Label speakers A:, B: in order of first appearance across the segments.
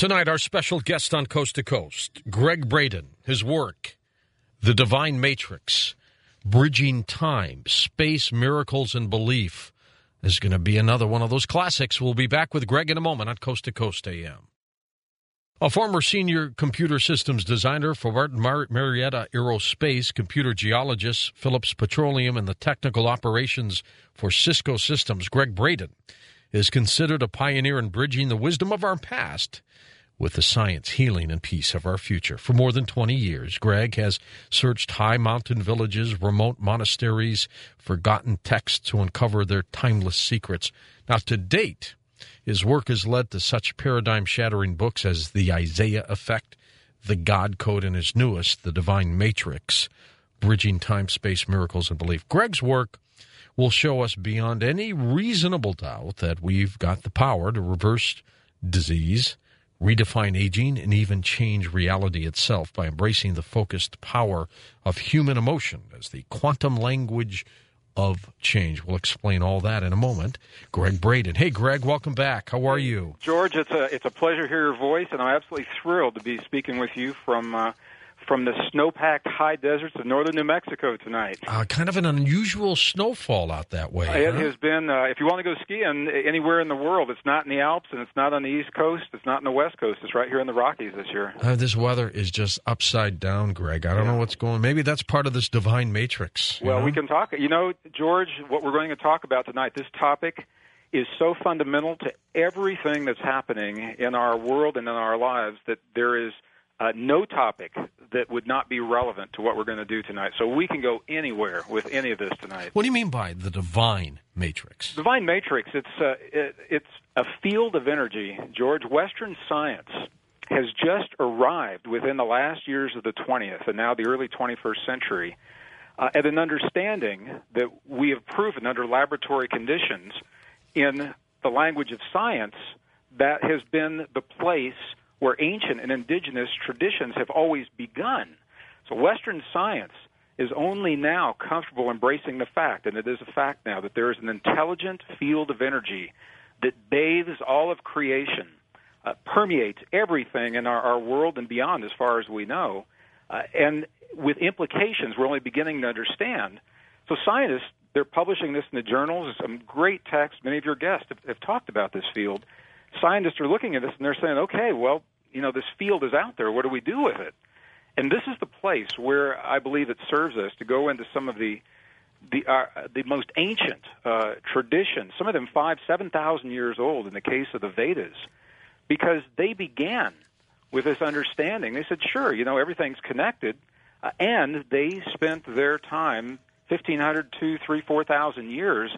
A: Tonight, our special guest on Coast to Coast, Gregg Braden. His work, The Divine Matrix, Bridging Time, Space, Miracles, and Belief, is going to be another one of those classics. We'll be back with Gregg in a moment on Coast to Coast AM. A former senior computer systems designer for Martin Marietta Aerospace, computer geologist, Phillips Petroleum, and the technical operations for Cisco Systems, Gregg Braden is considered a pioneer in bridging the wisdom of our past with the science, healing, and peace of our future. For more than 20 years, Gregg has searched high mountain villages, remote monasteries, forgotten texts to uncover their timeless secrets. Now, to date, his work has led to such paradigm-shattering books as The Isaiah Effect, The God Code, and his newest, The Divine Matrix, Bridging Time, Space, Miracles, and Belief. Gregg's work will show us beyond any reasonable doubt that we've got the power to reverse disease, redefine aging, and even change reality itself by embracing the focused power of human emotion as the quantum language of change. We'll explain all that in a moment. Gregg Braden. Hey, Gregg, welcome back. How are you?
B: George, it's a pleasure to hear your voice, and I'm absolutely thrilled to be speaking with you from the snow-packed high deserts of northern New Mexico tonight.
A: Kind of an unusual snowfall out that way.
B: It has been, if you want to go skiing anywhere in the world, it's not in the Alps, and it's not on the East Coast, it's not in the West Coast, it's right here in the Rockies this year.
A: This weather is just upside down, Gregg. I don't know what's going on. Maybe that's part of this divine matrix.
B: Well, we can talk. You know, George, what we're going to talk about tonight, this topic is so fundamental to everything that's happening in our world and in our lives that there is no topic that would not be relevant to what we're going to do tonight. So we can go anywhere with any of this tonight.
A: What do you mean by the divine matrix?
B: Divine matrix, it's a field of energy. George, Western science has just arrived within the last years of the 20th and now the early 21st century at an understanding that we have proven under laboratory conditions in the language of science that has been the place where ancient and indigenous traditions have always begun. So Western science is only now comfortable embracing the fact, and it is a fact now, that there is an intelligent field of energy that bathes all of creation, permeates everything in our world and beyond as far as we know, and with implications we're only beginning to understand. So scientists, they're publishing this in the journals, some great texts. Many of your guests have talked about this field. Scientists are looking at this and they're saying, okay, well, you know, this field is out there. What do we do with it? And this is the place where I believe it serves us to go into some of the most ancient traditions, some of them 7,000 years old in the case of the Vedas, because they began with this understanding. They said, sure, you know, everything's connected, and they spent their time, 1,500, 2,000, 3,000, 4,000 years,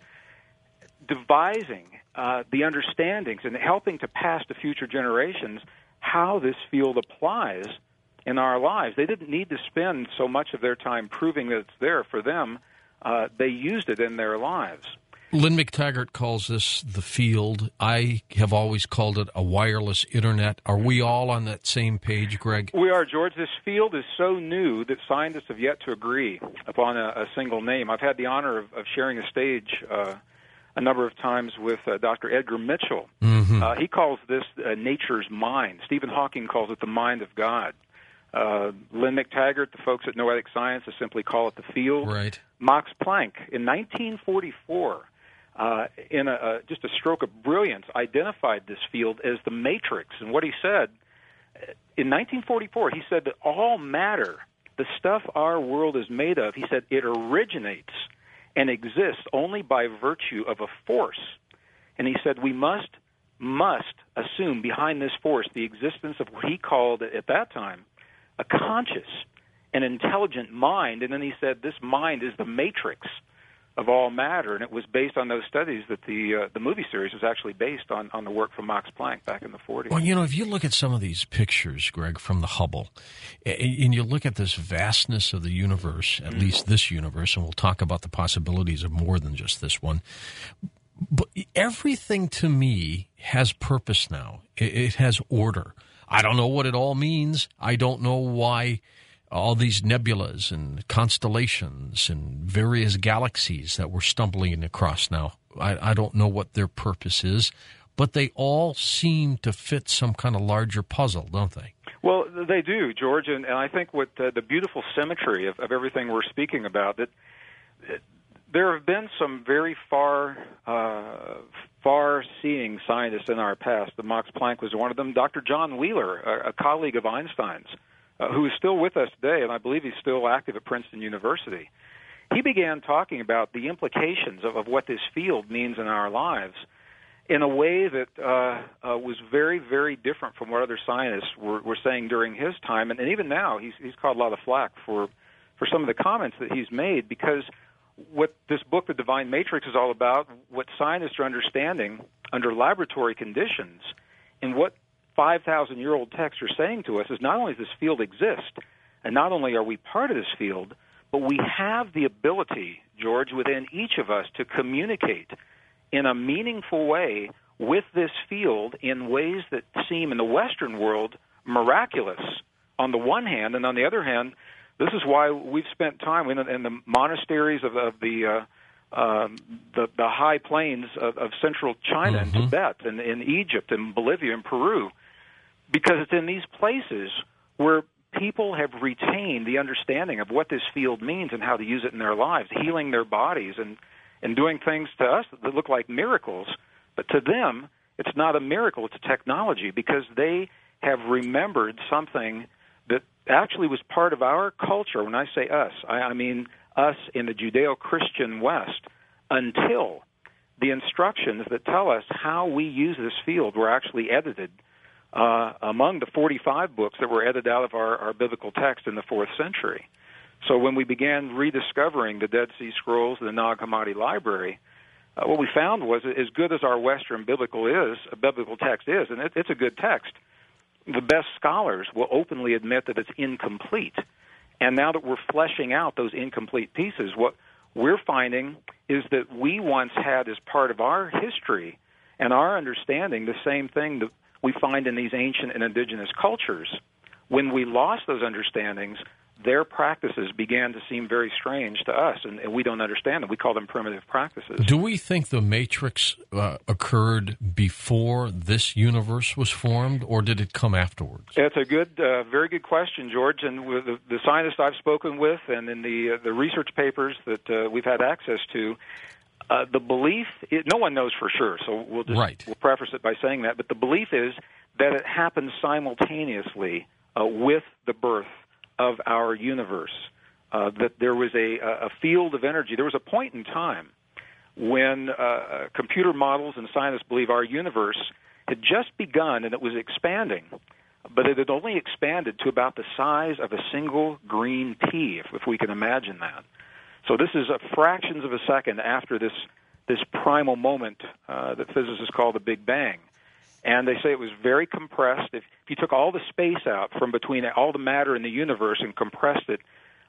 B: devising the understandings and helping to pass to future generations how this field applies in our lives. They didn't need to spend so much of their time proving that it's there for them. They used it in their lives.
A: Lynn McTaggart calls this the field. I have always called it a wireless internet. Are we all on that same page, Gregg?
B: We are, George. This field is so new that scientists have yet to agree upon a single name. I've had the honor of sharing a stage a number of times with Dr. Edgar Mitchell. Mm-hmm. He calls this nature's mind. Stephen Hawking calls it the mind of God. Lynn McTaggart, the folks at Noetic Science, simply call it the field.
A: Right. Max
B: Planck, in 1944, in just a stroke of brilliance, identified this field as the matrix. And what he said, in 1944, he said that all matter, the stuff our world is made of, he said it originates and exists only by virtue of a force. And he said we must assume behind this force the existence of what he called at that time a conscious and intelligent mind. And then he said this mind is the matrix of all matter, and it was based on those studies that the movie series was actually based on the work from Max Planck back in the 40s.
A: Well, you know, if you look at some of these pictures, Gregg, from the Hubble, and you look at this vastness of the universe, at least this universe, and we'll talk about the possibilities of more than just this one, but everything to me has purpose now. It has order. I don't know what it all means. I don't know why all these nebulas and constellations and various galaxies that we're stumbling across now. I don't know what their purpose is, but they all seem to fit some kind of larger puzzle, don't they?
B: Well, they do, George, and I think what the beautiful symmetry of everything we're speaking about, that there have been some very far-seeing scientists in our past. The Max Planck was one of them. Dr. John Wheeler, a colleague of Einstein's, who is still with us today, and I believe he's still active at Princeton University. He began talking about the implications of what this field means in our lives in a way that was very, very different from what other scientists were saying during his time. And even now, he's caught a lot of flack for some of the comments that he's made, because what this book, The Divine Matrix, is all about, what scientists are understanding under laboratory conditions, and what 5,000-year-old texts are saying to us is not only does this field exist, and not only are we part of this field, but we have the ability, George, within each of us to communicate in a meaningful way with this field in ways that seem in the Western world miraculous on the one hand, and on the other hand, this is why we've spent time in the monasteries of the high plains of central China and Tibet and in Egypt and Bolivia and Peru, because it's in these places where people have retained the understanding of what this field means and how to use it in their lives, healing their bodies and doing things to us that look like miracles. But to them, it's not a miracle, it's a technology, because they have remembered something that actually was part of our culture. When I say us, I mean us in the Judeo-Christian West, until the instructions that tell us how we use this field were actually edited among the 45 books that were edited out of our biblical text in the 4th century. So when we began rediscovering the Dead Sea Scrolls and the Nag Hammadi Library, what we found was, as good as our Western biblical text is, and it's a good text, the best scholars will openly admit that it's incomplete. And now that we're fleshing out those incomplete pieces, what we're finding is that we once had, as part of our history and our understanding, the same thing that we find in these ancient and indigenous cultures. When we lost those understandings, their practices began to seem very strange to us, and we don't understand them. We call them primitive practices.
A: Do we think the Matrix occurred before this universe was formed, or did it come afterwards?
B: That's a good, very good question, George. And with the scientists I've spoken with, and in the research papers that we've had access to, the belief, no one knows for sure, so we'll preface it by saying that, but the belief is that it happened simultaneously with the birth of our universe, that there was a field of energy. There was a point in time when computer models and scientists believe our universe had just begun and it was expanding, but it had only expanded to about the size of a single green pea, if we can imagine that. So this is fractions of a second after this primal moment that physicists call the Big Bang. And they say it was very compressed. If you took all the space out from between all the matter in the universe and compressed it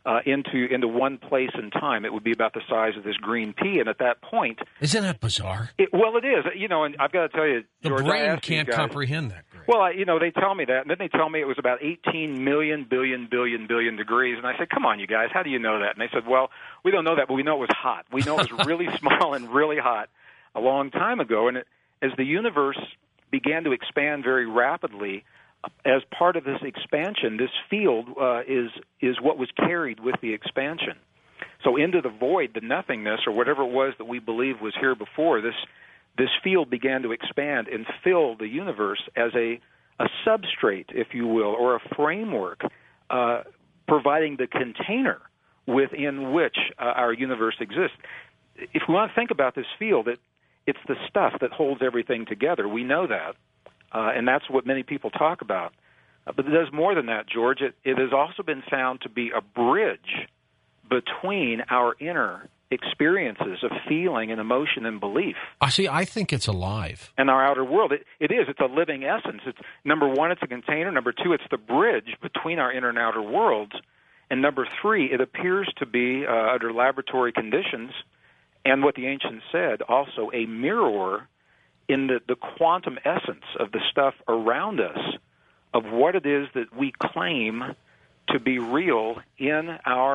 B: into one place in time, it would be about the size of this green pea. And at that point...
A: Isn't that bizarre?
B: Well, it is. You know, and I've got to tell you, George,
A: the brain can't comprehend that. Greg.
B: Well, they tell me that, and then they tell me it was about 18 million billion degrees. And I said, come on, you guys, how do you know that? And they said, well, we don't know that, but we know it was hot. We know it was really small and really hot a long time ago. And as the universe began to expand very rapidly, as part of this expansion, this field is what was carried with the expansion. So into the void, the nothingness, or whatever it was that we believed was here before, this field began to expand and fill the universe as a substrate, if you will, or a framework, providing the container within which our universe exists. If we want to think about this field, it's the stuff that holds everything together. We know that, and that's what many people talk about. But it does more than that, George. It has also been found to be a bridge between our inner experiences of feeling and emotion and belief.
A: I think it's alive.
B: And our outer world. It is. It's a living essence. It's, number one, it's a container. Number two, it's the bridge between our inner and outer worlds. And number three, it appears to be, under laboratory conditions, and what the ancients said, also a mirror in the quantum essence of the stuff around us, of what it is that we claim to be real in our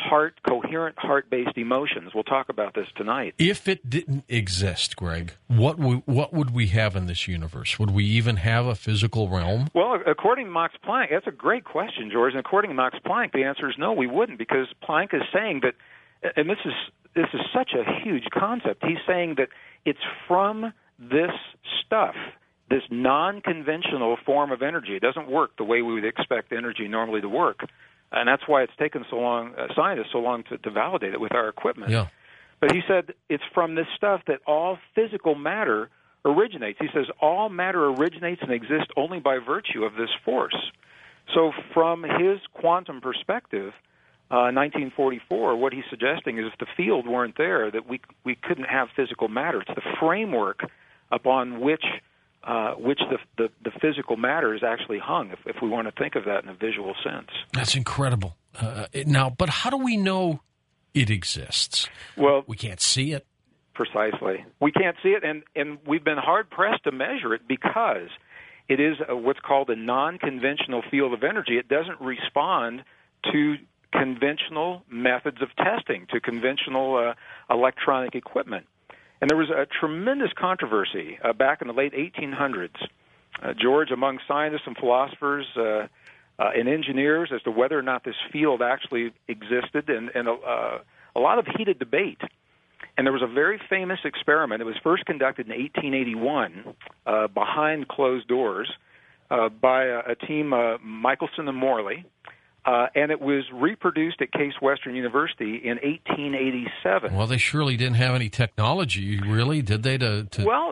B: coherent heart-based emotions. We'll talk about this tonight.
A: If it didn't exist, Greg, what would we have in this universe? Would we even have a physical realm?
B: Well, according to Max Planck, that's a great question, George. And according to Max Planck, the answer is no, we wouldn't, because Planck is saying that, and this is such a huge concept. He's saying that it's from this stuff, this non-conventional form of energy. It doesn't work the way we would expect energy normally to work. And that's why it's taken so long, scientists so long to validate it with our equipment.
A: Yeah.
B: But he said it's from this stuff that all physical matter originates. He says all matter originates and exists only by virtue of this force. So from his quantum perspective, 1944, what he's suggesting is if the field weren't there, that we couldn't have physical matter. It's the framework upon which the physical matter is actually hung, if we want to think of that in a visual sense.
A: That's incredible. Now, but how do we know it exists?
B: Well,
A: we can't see it.
B: Precisely. We can't see it, and we've been hard-pressed to measure it because it is what's called a non-conventional field of energy. It doesn't respond to conventional methods of testing, to conventional electronic equipment. And there was a tremendous controversy back in the late 1800s, George, among scientists and philosophers and engineers as to whether or not this field actually existed, and a lot of heated debate. And there was a very famous experiment. It was first conducted in 1881 behind closed doors by a team, Michelson and Morley. And it was reproduced at Case Western University in 1887.
A: Well, they surely didn't have any technology, really, did they?
B: Well,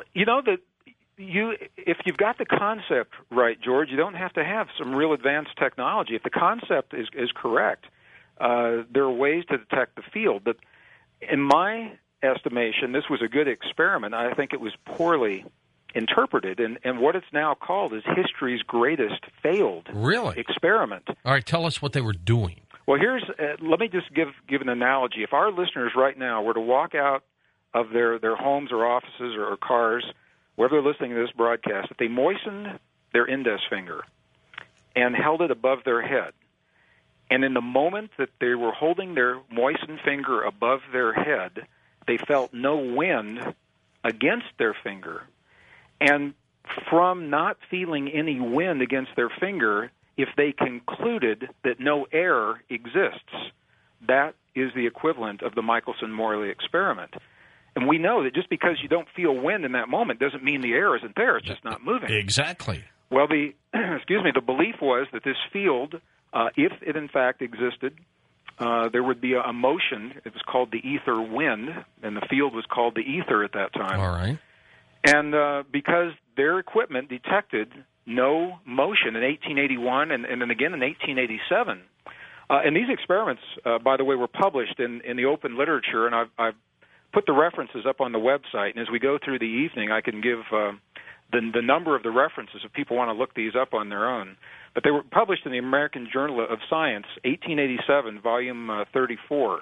B: if you've got the concept right, George, you don't have to have some real advanced technology. If the concept is correct, there are ways to detect the field. But in my estimation, this was a good experiment. I think it was poorly interpreted, and what it's now called is history's greatest failed experiment.
A: All right, tell us what they were doing.
B: Well, let me just give an analogy. If our listeners right now were to walk out of their homes or offices or cars, wherever they're listening to this broadcast, if they moistened their index finger and held it above their head, and in the moment that they were holding their moistened finger above their head, they felt no wind against their finger. And from not feeling any wind against their finger, if they concluded that no air exists, that is the equivalent of the Michelson-Morley experiment. And we know that just because you don't feel wind in that moment doesn't mean the air isn't there. It's just not moving.
A: Exactly.
B: Well, the belief was that this field, if it in fact existed, there would be a motion. It was called the ether wind, and the field was called the ether at that time.
A: All right.
B: And because their equipment detected no motion in 1881 and then again in 1887, and these experiments, by the way, were published in the open literature, and I've put the references up on the website. And as we go through the evening, I can give the number of the references if people want to look these up on their own. But they were published in the American Journal of Science, 1887, volume 34.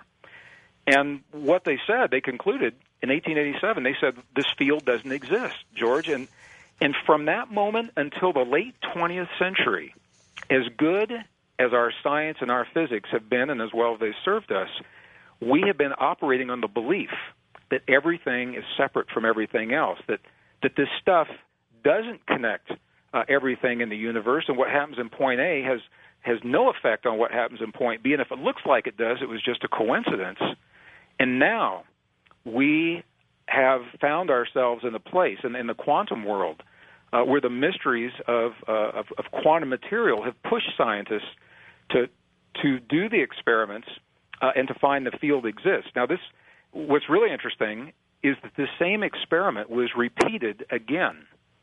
B: And what they said, they concluded in 1887, they said this field doesn't exist, George. And from that moment until the late 20th century, as good as our science and our physics have been and as well as they've served us, we have been operating on the belief that everything is separate from everything else, that this stuff doesn't connect everything in the universe, and what happens in point A has no effect on what happens in point B, and if it looks like it does, it was just a coincidence. And now we have found ourselves in a place in the quantum world where the mysteries of quantum material have pushed scientists to do the experiments and to find the field exists. Now, what's really interesting is that this same experiment was repeated again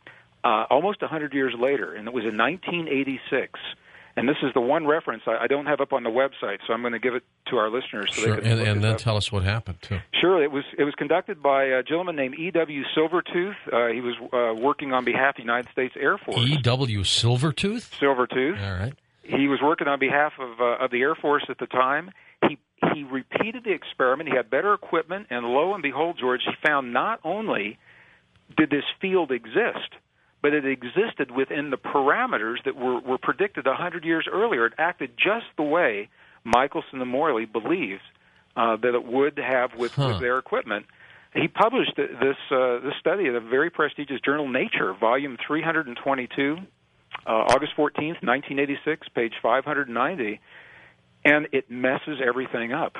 B: almost 100 years later, and it was in 1986. And this is the one reference I don't have up on the website, so I'm going to give it to our listeners. So
A: sure,
B: they can
A: and then tell us what happened, too.
B: Sure. It was conducted by a gentleman named E.W. Silvertooth. He was working on behalf of the United States Air Force.
A: E.W. Silvertooth?
B: Silvertooth.
A: All right.
B: He was working on behalf of the Air Force at the time. He repeated the experiment. He had better equipment, and lo and behold, George, he found not only did this field exist, but it existed within the parameters that were predicted 100 years earlier. It acted just the way Michelson and Morley believed that it would have with their equipment. He published this study in a very prestigious journal, Nature, volume 322, August 14th, 1986, page 590, and it messes everything up.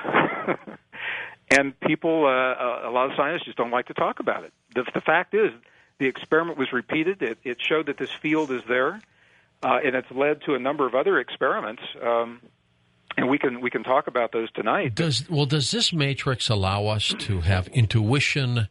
B: And people, a lot of scientists just don't like to talk about it. The fact is, the experiment was repeated. It showed that this field is there, and it's led to a number of other experiments. And we can talk about those tonight.
A: Does this matrix allow us to have intuition,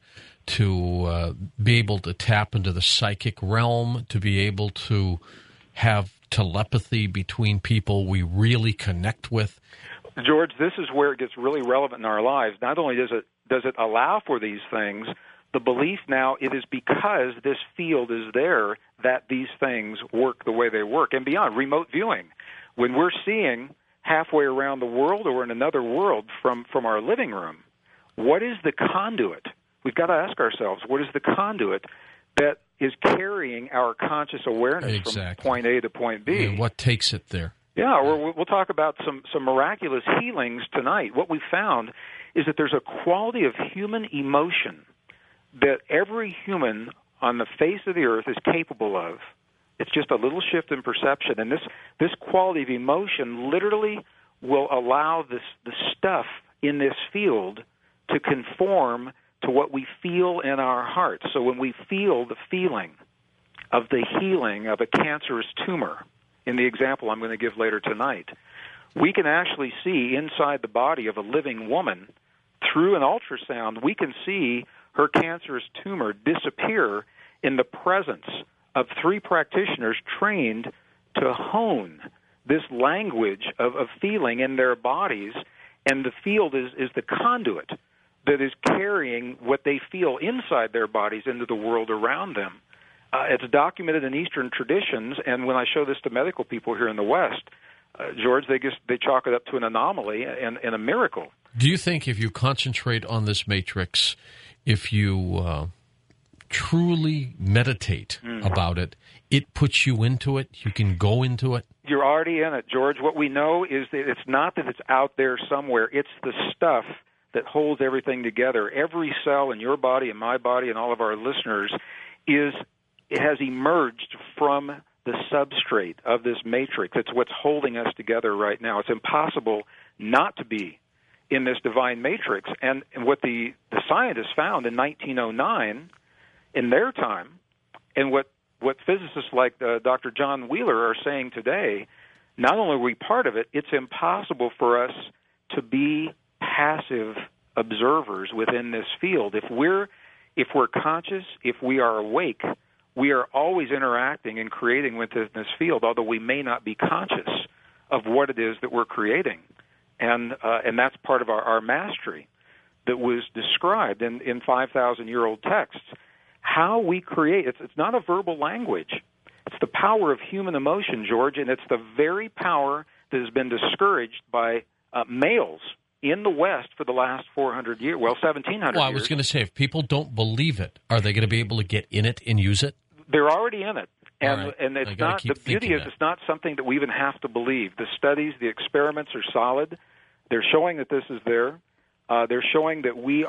A: to be able to tap into the psychic realm, to be able to have telepathy between people we really connect with?
B: George, this is where it gets really relevant in our lives. Not only does it allow for these things, the belief now it is because this field is there that these things work the way they work, and beyond remote viewing. When we're seeing halfway around the world or in another world from our living room, what is the conduit? We've got to ask ourselves, what is the conduit that is carrying our conscious awareness from point A to point B?
A: And what takes it there?
B: Yeah, we'll talk about some miraculous healings tonight. What we found is that there's a quality of human emotion that every human on the face of the earth is capable of. It's just a little shift in perception, and this quality of emotion literally will allow the stuff in this field to conform to what we feel in our hearts. So when we feel the feeling of the healing of a cancerous tumor, in the example I'm going to give later tonight, we can actually see inside the body of a living woman, through an ultrasound, we can see her cancerous tumor disappear in the presence of 3 practitioners trained to hone this language of feeling in their bodies, and the field is the conduit that is carrying what they feel inside their bodies into the world around them. It's documented in Eastern traditions, and when I show this to medical people here in the West, George, they chalk it up to an anomaly and a miracle.
A: Do you think if you concentrate on this matrix, if you truly meditate about it, it puts you into it? You can go into it?
B: You're already in it, George. What we know is that it's not that it's out there somewhere. It's the stuff that holds everything together. Every cell in your body and my body and all of our listeners has emerged from the substrate of this matrix. It's what's holding us together right now. It's impossible not to be in this divine matrix. And what the scientists found in 1909 in their time, and what physicists like Dr. John Wheeler are saying today, not only are we part of it, it's impossible for us to be passive observers within this field. If we're conscious, if we are awake, we are always interacting and creating within this field, although we may not be conscious of what it is that we're creating. And that's part of our mastery that was described in 5,000-year-old texts. How we create, it's not a verbal language. It's the power of human emotion, George, and it's the very power that has been discouraged by males in the West for the last 400 years, 1,700 years.
A: Well, I was going to say, if people don't believe it, are they going to be able to get in it and use it?
B: They're already in it. And,
A: right.
B: and it's not, the beauty is it's not something that we even have to believe. The studies, the experiments are solid. They're showing that this is there. They're showing that we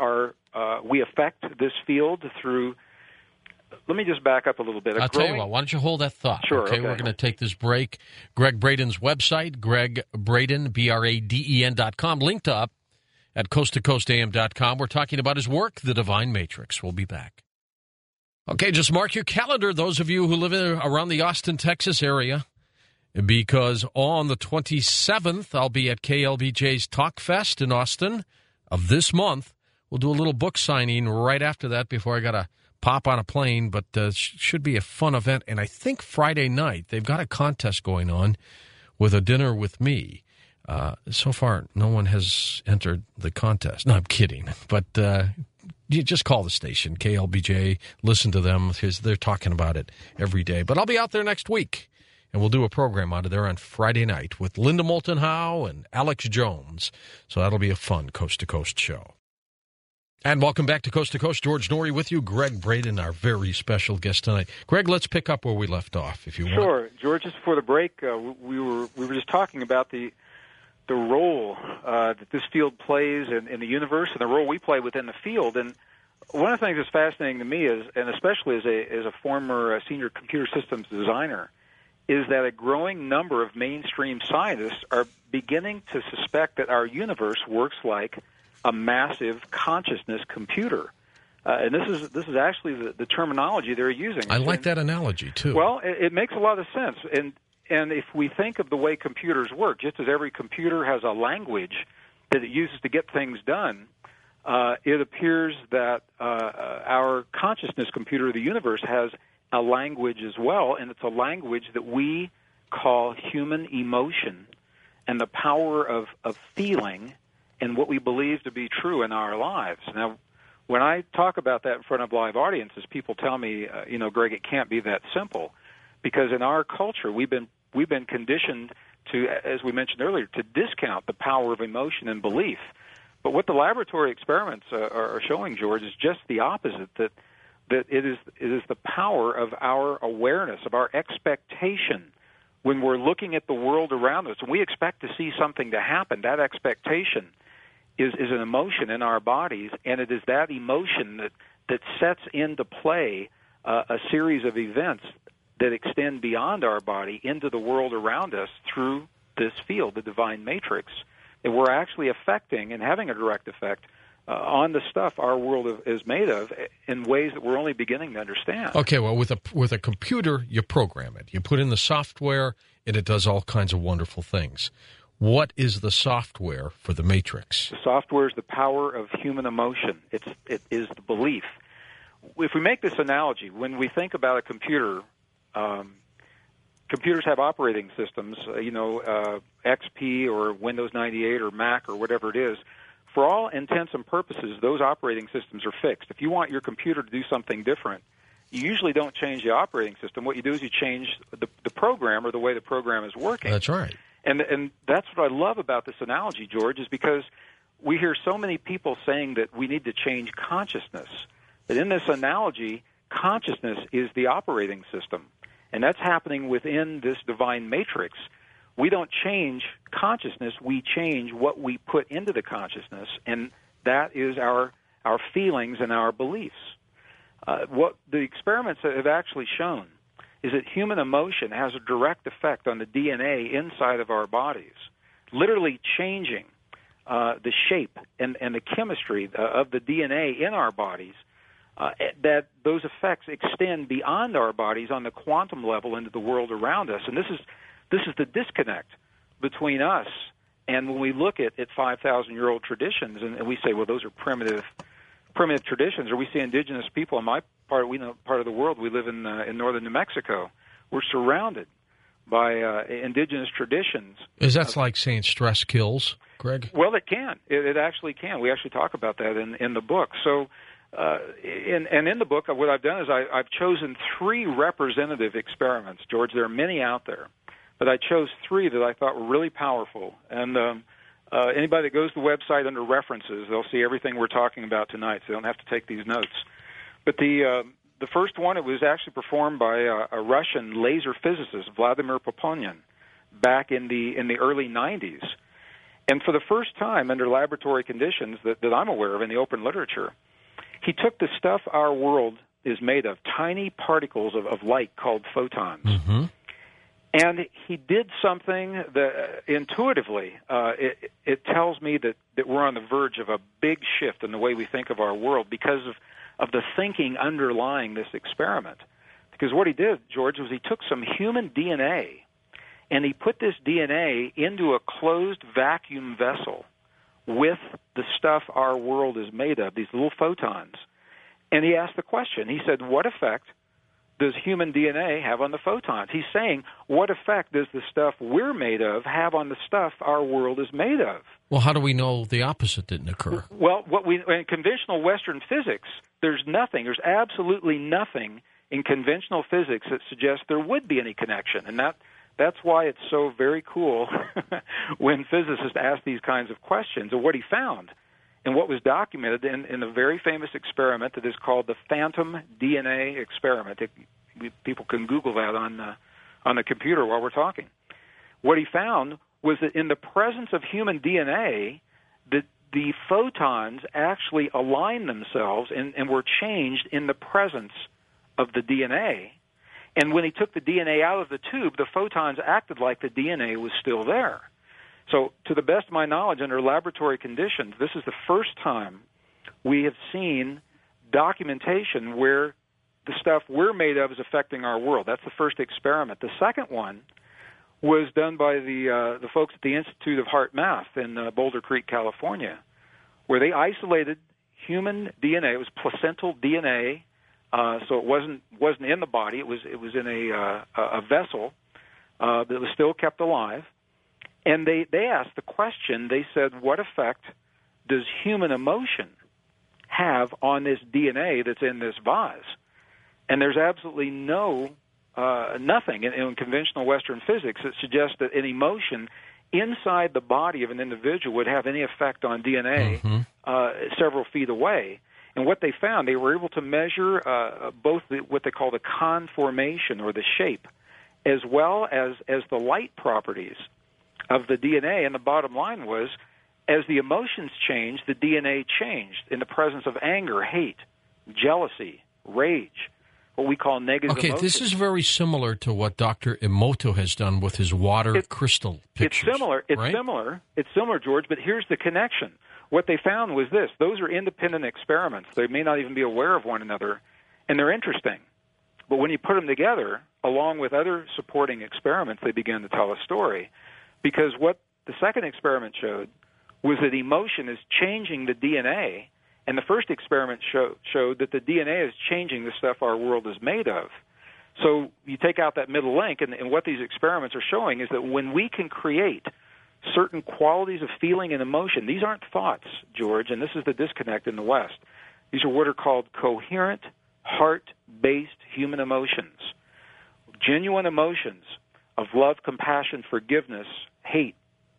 B: affect this field through. Let me just back up a little bit.
A: I'll tell you what, why don't you hold that thought?
B: Sure.
A: Okay, we're going to take this break. Greg Braden's website, Greg Braden, BRADEN.com, linked up at coasttocoastam.com. We're talking about his work, The Divine Matrix. We'll be back. Okay, just mark your calendar, those of you who live around the Austin, Texas area, because on the 27th, I'll be at KLBJ's Talk Fest in Austin of this month. We'll do a little book signing right after that before I got to pop on a plane, but should be a fun event. And I think Friday night, they've got a contest going on with a dinner with me. So far, no one has entered the contest. No, I'm kidding. But you just call the station, KLBJ, listen to them. They're talking about it every day. But I'll be out there next week, and we'll do a program out of there on Friday night with Linda Moulton Howe and Alex Jones. So that'll be a fun coast-to-coast show. And welcome back to Coast to Coast. George Norrie with you. Greg Braden, our very special guest tonight. Greg, let's pick up where we left off, if you want.
B: Sure. George, just before the break, we were just talking about the the role that this field plays in the universe and the role we play within the field. And one of the things that's fascinating to me is, and especially as a former senior computer systems designer, is that a growing number of mainstream scientists are beginning to suspect that our universe works like a massive consciousness computer. And this is actually the terminology they're using.
A: I like that analogy, too.
B: Well, it makes a lot of sense. And if we think of the way computers work, just as every computer has a language that it uses to get things done, it appears that our consciousness computer, the universe, has a language as well, and it's a language that we call human emotion and the power of feeling and what we believe to be true in our lives. Now, when I talk about that in front of live audiences, people tell me, Greg, it can't be that simple, because in our culture we've been conditioned to, as we mentioned earlier, to discount the power of emotion and belief. But what the laboratory experiments are showing, George, is just the opposite, that it is the power of our awareness, of our expectation. When we're looking at the world around us and we expect to see something to happen, that expectation is an emotion in our bodies, and it is that emotion that sets into play a series of events that extend beyond our body into the world around us through this field, the divine matrix. And we're actually affecting and having a direct effect on the stuff our world is made of in ways that we're only beginning to understand.
A: Okay, well, with a computer, you program it. You put in the software, and it does all kinds of wonderful things. What is the software for the Matrix?
B: The software is the power of human emotion. It is the belief. If we make this analogy, when we think about a computer, computers have operating systems, XP or Windows 98 or Mac or whatever it is. For all intents and purposes, those operating systems are fixed. If you want your computer to do something different, you usually don't change the operating system. What you do is you change the program or the way the program is working.
A: That's right.
B: And that's what I love about this analogy, George, is because we hear so many people saying that we need to change consciousness. But in this analogy, consciousness is the operating system. And that's happening within this divine matrix. We don't change consciousness, we change what we put into the consciousness, and that is our feelings and our beliefs. What the experiments have actually shown is that human emotion has a direct effect on the DNA inside of our bodies, literally changing the shape and the chemistry of the DNA in our bodies, that those effects extend beyond our bodies on the quantum level into the world around us. And this is the disconnect between us and when we look at 5,000-year-old traditions and we say, well, those are primitive traditions, or we see indigenous people in my part of the world. We live in northern New Mexico. We're surrounded by indigenous traditions.
A: Is that like saying stress kills, Greg?
B: Well, it can. It actually can. We actually talk about that in the book. So, in the book, what I've done is I've chosen 3 representative experiments. George, there are many out there, but I chose 3 that I thought were really powerful. And anybody that goes to the website under references, they'll see everything we're talking about tonight, so they don't have to take these notes. But the first one, it was actually performed by a Russian laser physicist, Vladimir Poponin, back in the early 90s. And for the first time, under laboratory conditions that I'm aware of in the open literature, he took the stuff our world is made of, tiny particles of light called photons. Mm-hmm. And he did something that intuitively, it tells me that we're on the verge of a big shift in the way we think of our world because of the thinking underlying this experiment. Because what he did, George, was he took some human DNA and he put this DNA into a closed vacuum vessel with the stuff our world is made of, these little photons. And he asked the question. He said, what effect does human DNA have on the photons? He's saying, what effect does the stuff we're made of have on the stuff our world is made of?
A: Well, how do we know the opposite didn't occur?
B: Well, in conventional Western physics, there's absolutely nothing in conventional physics that suggests there would be any connection. And that's why it's so very cool when physicists ask these kinds of questions. And what he found, and what was documented in a very famous experiment that is called the phantom DNA experiment. People can Google that on the computer while we're talking. What he found was that in the presence of human DNA, the photons actually aligned themselves and were changed in the presence of the DNA. And when he took the DNA out of the tube, the photons acted like the DNA was still there. So to the best of my knowledge, under laboratory conditions, this is the first time we have seen documentation where the stuff we're made of is affecting our world. That's the first experiment. The second one was done by the folks at the Institute of Heart Math in Boulder Creek, California, where they isolated human DNA. It was placental DNA, so it wasn't in the body. It was in a vessel that was still kept alive. And they asked the question. They said, "What effect does human emotion have on this DNA that's in this vase?" And there's absolutely nothing in conventional Western physics that suggests that an emotion inside the body of an individual would have any effect on DNA several feet away. And what they found, they were able to measure both what they call the conformation or the shape, as well as the light properties of the DNA. And the bottom line was, as the emotions changed, the DNA changed in the presence of anger, hate, jealousy, rage, what we call negative emotions.
A: Okay, this is very similar to what Dr. Emoto has done with his water crystal pictures.
B: It's similar. It's similar, George, but here's the connection. What they found was this. Those are independent experiments. They may not even be aware of one another, and they're interesting. But when you put them together, along with other supporting experiments, they begin to tell a story. Because what the second experiment showed was that emotion is changing the DNA, and the first experiment showed that the DNA is changing the stuff our world is made of. So you take out that middle link, and what these experiments are showing is that when we can create certain qualities of feeling and emotion, these aren't thoughts, George, and this is the disconnect in the West. These are what are called coherent, heart-based human emotions. Genuine emotions of love, compassion, forgiveness, hate,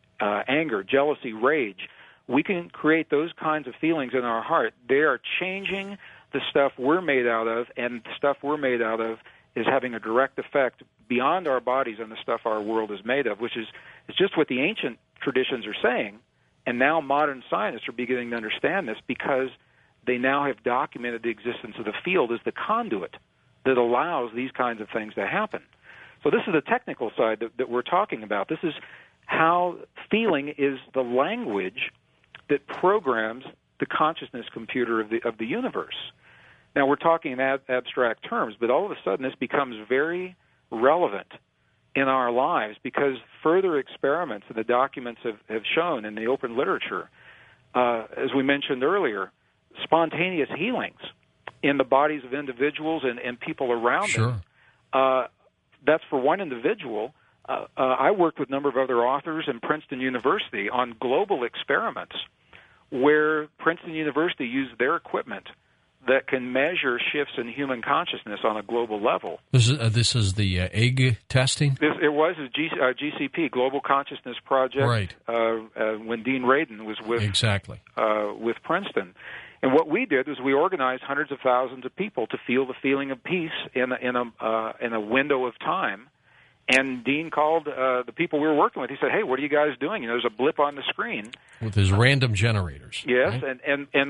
B: anger, jealousy, rage. We can create those kinds of feelings in our heart. They are changing the stuff we're made out of, and the stuff we're made out of is having a direct effect beyond our bodies on the stuff our world is made of, which is it's just what the ancient traditions are saying, and now modern scientists are beginning to understand this because they now have documented the existence of the field as the conduit that allows these kinds of things to happen. So this is the technical side that we're talking about. This is how feeling is the language that programs the consciousness computer of the universe. Now, we're talking in abstract terms, but all of a sudden this becomes very relevant in our lives because further experiments and the documents have shown in the open literature, as we mentioned earlier, spontaneous healings in the bodies of individuals and people around them. That's for one individual. I worked with a number of other authors in Princeton University on global experiments where Princeton University used their equipment that can measure shifts in human consciousness on a global level.
A: This is the egg testing?
B: It was a GCP, Global Consciousness Project,
A: right.
B: When Dean Radin was with Princeton. And what we did was we organized hundreds of thousands of people to feel the feeling of peace in a window of time. And Dean called the people we were working with. He said, "Hey, what are you guys doing?" There's a blip on the screen
A: with his random generators.
B: Yes,
A: right?
B: and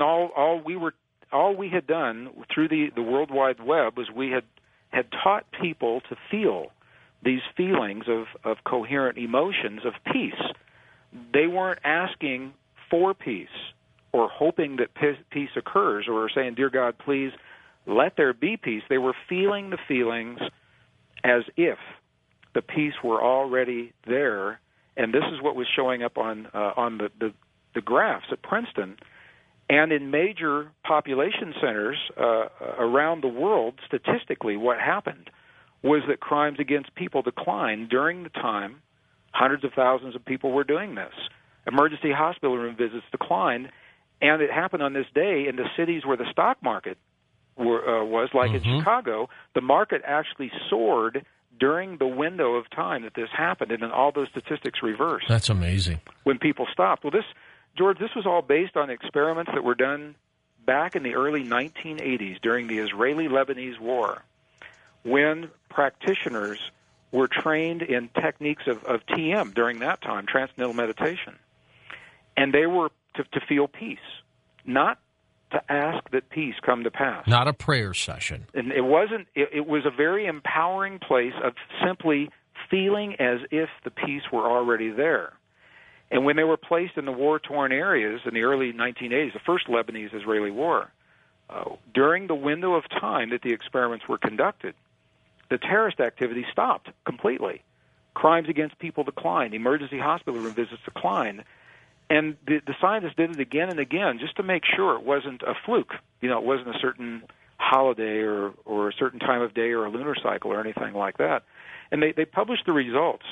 B: all we had done through the World Wide Web was we had taught people to feel these feelings of coherent emotions of peace. They weren't asking for peace or hoping that peace occurs or saying, "Dear God, please let there be peace." They were feeling the feelings as if the peace were already there, and this is what was showing up on the graphs at Princeton. And in major population centers around the world, statistically, what happened was that crimes against people declined during the time hundreds of thousands of people were doing this. Emergency hospital room visits declined, and it happened on this day in the cities where the stock market was, like in Chicago. The market actually soared during the window of time that this happened, and then all those statistics reversed.
A: That's amazing.
B: When people stopped. Well, George, this was all based on experiments that were done back in the early 1980s during the Israeli-Lebanese War, when practitioners were trained in techniques of TM during that time, transcendental meditation. And they were to feel peace, not to ask that peace come to pass.
A: Not a prayer session.
B: And it wasn't. It was a very empowering place of simply feeling as if the peace were already there. And when they were placed in the war-torn areas in the early 1980s, the first Lebanese-Israeli war, during the window of time that the experiments were conducted, the terrorist activity stopped completely. Crimes against people declined. Emergency hospital room visits declined. And the scientists did it again and again just to make sure it wasn't a fluke. You know, it wasn't a certain holiday or a certain time of day or a lunar cycle or anything like that. And they published the results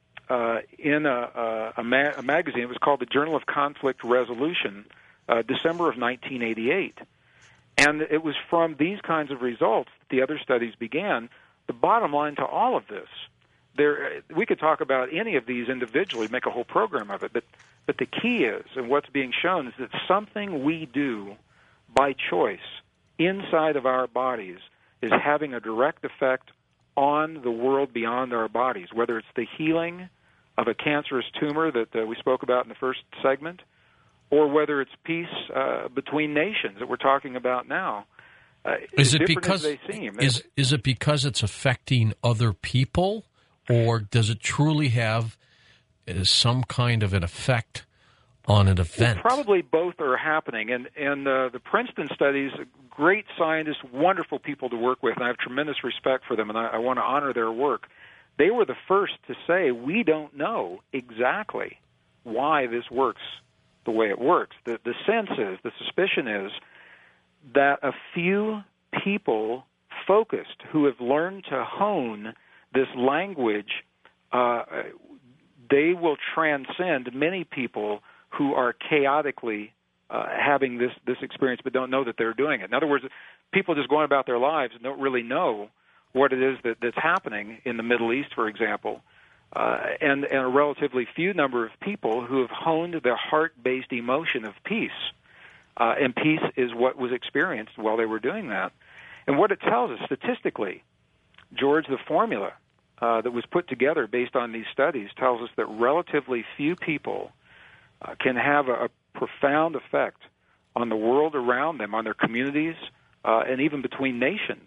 B: in a magazine. It was called the Journal of Conflict Resolution, December of 1988. And it was from these kinds of results that the other studies began. The bottom line to all of this, we could talk about any of these individually, make a whole program of it, but the key is, and what's being shown, is that something we do by choice inside of our bodies is having a direct effect on the world beyond our bodies, whether it's the healing of a cancerous tumor that we spoke about in the first segment, or whether it's peace between nations that we're talking about now.
A: Is it because is it because it's affecting other people, or does it truly have some kind of an effect on an event?
B: Well, probably both are happening. And the Princeton studies, great scientists, wonderful people to work with, and I have tremendous respect for them, and I want to honor their work. They were the first to say, we don't know exactly why this works the way it works. The sense is, the suspicion is, that a few people focused who have learned to hone this language, they will transcend many people who are chaotically having this experience but don't know that they're doing it. In other words, people just going about their lives and don't really know what it is that's happening in the Middle East, for example, and a relatively few number of people who have honed the heart-based emotion of peace. And peace is what was experienced while they were doing that. And what it tells us statistically, George, the formula that was put together based on these studies tells us that relatively few people can have a profound effect on the world around them, on their communities, and even between nations.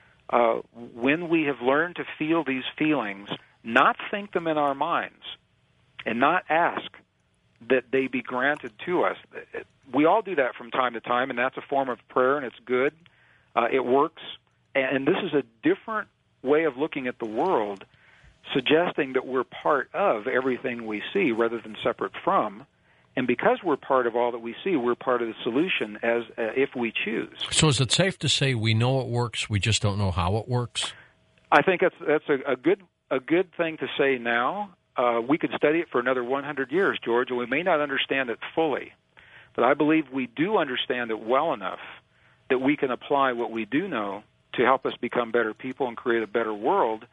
B: When we have learned to feel these feelings, not think them in our minds, and not ask that they be granted to us. We all do that from time to time, and that's a form of prayer, and it's good. It works. And this is a different way of looking at the world, suggesting that we're part of everything we see rather than separate from. And because we're part of all that we see, we're part of the solution as if we choose.
A: So is it safe to say we know it works, we just don't know how it works?
B: I think that's a good thing to say now. We could study it for another 100 years, George, and we may not understand it fully. But I believe we do understand it well enough that we can apply what we do know to help us become better people and create a better world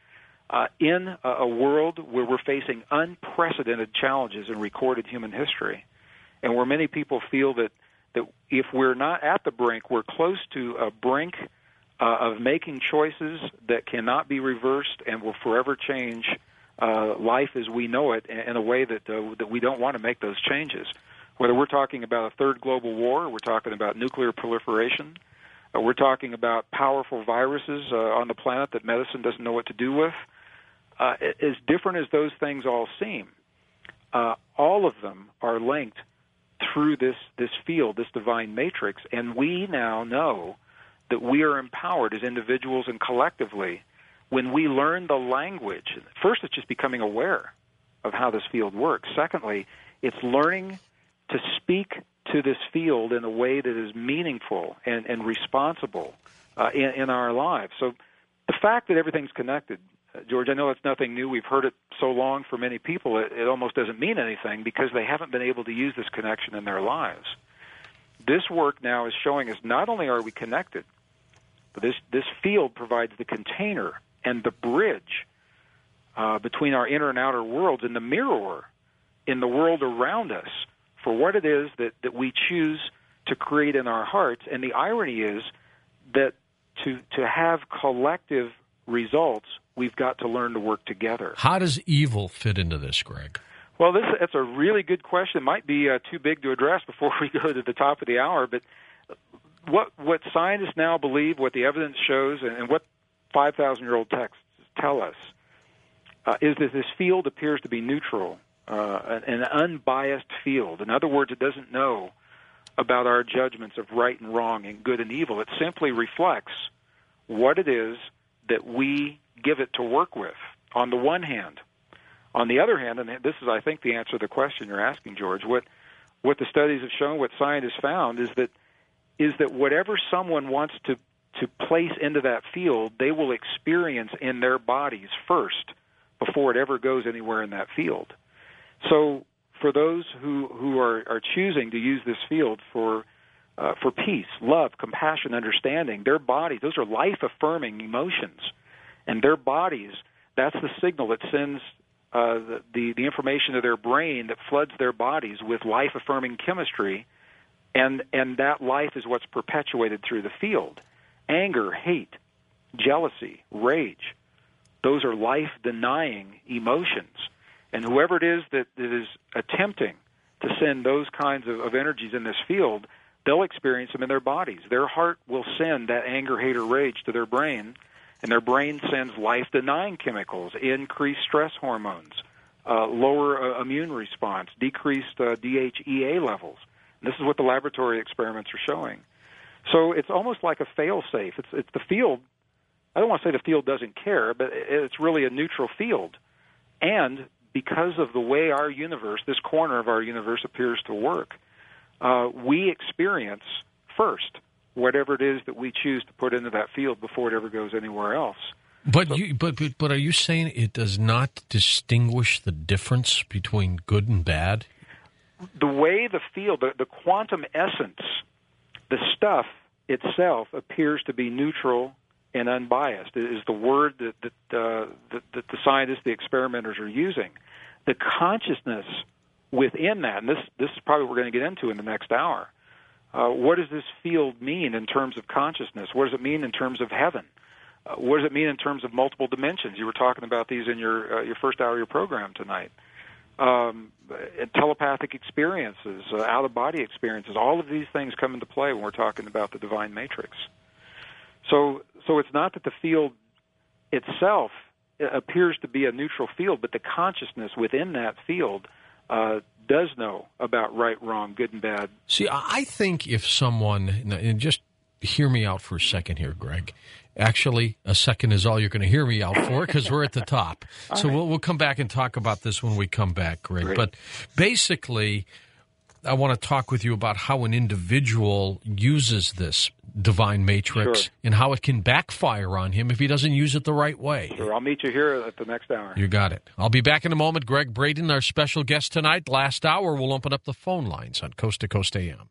B: in a world where we're facing unprecedented challenges in recorded human history, and where many people feel that if we're not at the brink, we're close to a brink of making choices that cannot be reversed and will forever change life as we know it in a way that we don't want to make those changes. Whether we're talking about a third global war, or we're talking about nuclear proliferation, or we're talking about powerful viruses on the planet that medicine doesn't know what to do with, as different as those things all seem, all of them are linked through this field, this divine matrix, and we now know that we are empowered as individuals and collectively when we learn the language. First, it's just becoming aware of how this field works. Secondly, it's learning to speak to this field in a way that is meaningful and responsible in our lives. So the fact that everything's connected, George, I know it's nothing new. We've heard it so long for many people, it almost doesn't mean anything because they haven't been able to use this connection in their lives. This work now is showing us not only are we connected, but this field provides the container and the bridge between our inner and outer worlds and the mirror in the world around us for what it is that we choose to create in our hearts. And the irony is that to have collective results we've got to learn to work together.
A: How does evil fit into this, Greg?
B: Well, that's a really good question. It might be too big to address before we go to the top of the hour, but what scientists now believe, what the evidence shows, and what 5,000-year-old texts tell us is that this field appears to be neutral, an unbiased field. In other words, it doesn't know about our judgments of right and wrong and good and evil. It simply reflects what it is that we give it to work with, on the one hand. On the other hand, and this is, I think, the answer to the question you're asking, George, what the studies have shown, what scientists found, is that whatever someone wants to place into that field, they will experience in their bodies first before it ever goes anywhere in that field. So for those who are choosing to use this field for peace, love, compassion, understanding, their bodies, those are life-affirming emotions. And their bodies, that's the signal that sends the information to their brain that floods their bodies with life-affirming chemistry, and that life is what's perpetuated through the field. Anger, hate, jealousy, rage, those are life-denying emotions. And whoever it is that is attempting to send those kinds of energies in this field, they'll experience them in their bodies. Their heart will send that anger, hate, or rage to their brain, and their brain sends life-denying chemicals, increased stress hormones, lower immune response, decreased DHEA levels. And this is what the laboratory experiments are showing. So it's almost like a fail-safe. It's the field. I don't want to say the field doesn't care, but it's really a neutral field. And because of the way our universe, this corner of our universe appears to work, we experience first whatever it is that we choose to put into that field before it ever goes anywhere else.
A: But are you saying it does not distinguish the difference between good and bad?
B: The way the field, the quantum essence, the stuff itself appears to be neutral and unbiased. It is the word that the scientists, the experimenters are using. The consciousness within that, and this is probably what we're going to get into in the next hour. What does this field mean in terms of consciousness? What does it mean in terms of heaven? What does it mean in terms of multiple dimensions? You were talking about these in your first hour of your program tonight. Telepathic experiences, out-of-body experiences, all of these things come into play when we're talking about the divine matrix. So it's not that the field itself appears to be a neutral field, but the consciousness within that field does know about right, wrong, good and bad.
A: See, I think if someone, and just hear me out for a second here, Greg. Actually, a second is all you're going to hear me out for because we're at the top. So right. We'll come back and talk about this when we come back, Greg. Great. But basically, I want to talk with you about how an individual uses this divine matrix sure. and how it can backfire on him if he doesn't use it the right way.
B: Sure, I'll meet you here at the next hour.
A: You got it. I'll be back in a moment. Greg Braden, our special guest tonight. Last hour, we'll open up the phone lines on Coast to Coast AM.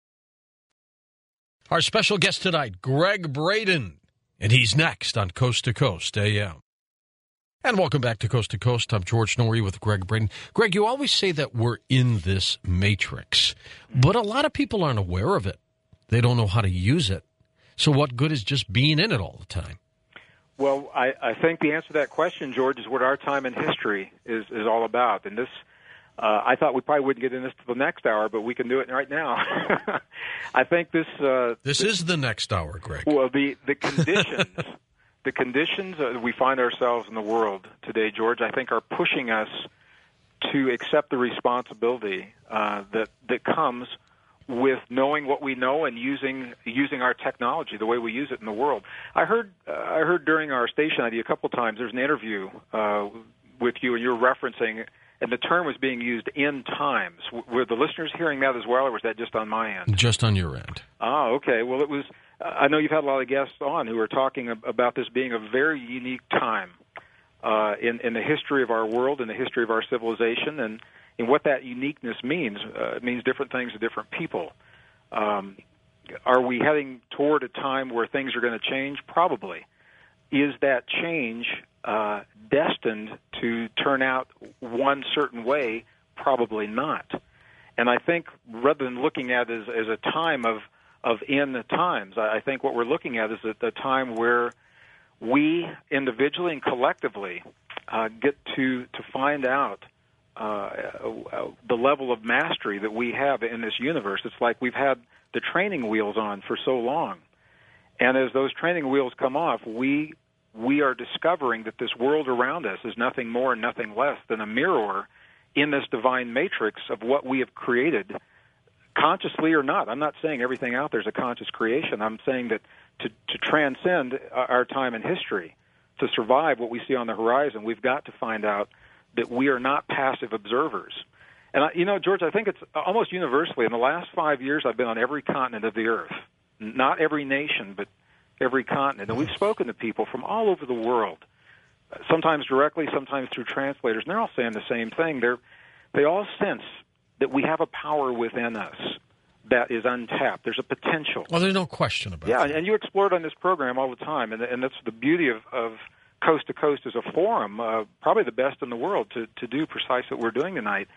A: Our special guest tonight, Greg Braden, and he's next on Coast to Coast AM. And welcome back to Coast. I'm George Norrie with Greg Braden. Greg, you always say that we're in this matrix, but a lot of people aren't aware of it. They don't know how to use it. So what good is just being in it all the time?
B: Well, I think the answer to that question, George, is what our time in history is all about. And this, I thought we probably wouldn't get into this to the next hour, but we can do it right now. I think this...
A: this is the next hour, Greg.
B: Well, the conditions... The conditions we find ourselves in the world today, George, I think are pushing us to accept the responsibility that comes with knowing what we know and using our technology the way we use it in the world. I heard during our station ID a couple times there's an interview with you, and you're referencing, and the term was being used, end times. Were the listeners hearing that as well, or was that just on my end?
A: Just on your end.
B: Ah, okay. Well, it was. I know you've had a lot of guests on who are talking about this being a very unique time in the history of our world, in the history of our civilization, and what that uniqueness means. It means different things to different people. Are we heading toward a time where things are going to change? Probably. Is that change destined to turn out one certain way? Probably not. And I think rather than looking at it as a time of end times, I think what we're looking at is a time where we individually and collectively get to find out the level of mastery that we have in this universe. It's like we've had the training wheels on for so long. And as those training wheels come off, we are discovering that this world around us is nothing more and nothing less than a mirror in this divine matrix of what we have created, consciously or not. I'm not saying everything out there is a conscious creation. I'm saying that to transcend our time in history, to survive what we see on the horizon, we've got to find out that we are not passive observers. And, George, I think it's almost universally, in the last 5 years, I've been on every continent of the earth. Not every nation, but every continent. And we've spoken to people from all over the world, sometimes directly, sometimes through translators, and they're all saying the same thing. They all sense that we have a power within us that is untapped. There's a potential.
A: Well, there's no question about that.
B: Yeah, and you explore it on this program all the time, and that's the beauty of Coast to Coast as a forum, probably the best in the world to do precisely what we're doing tonight.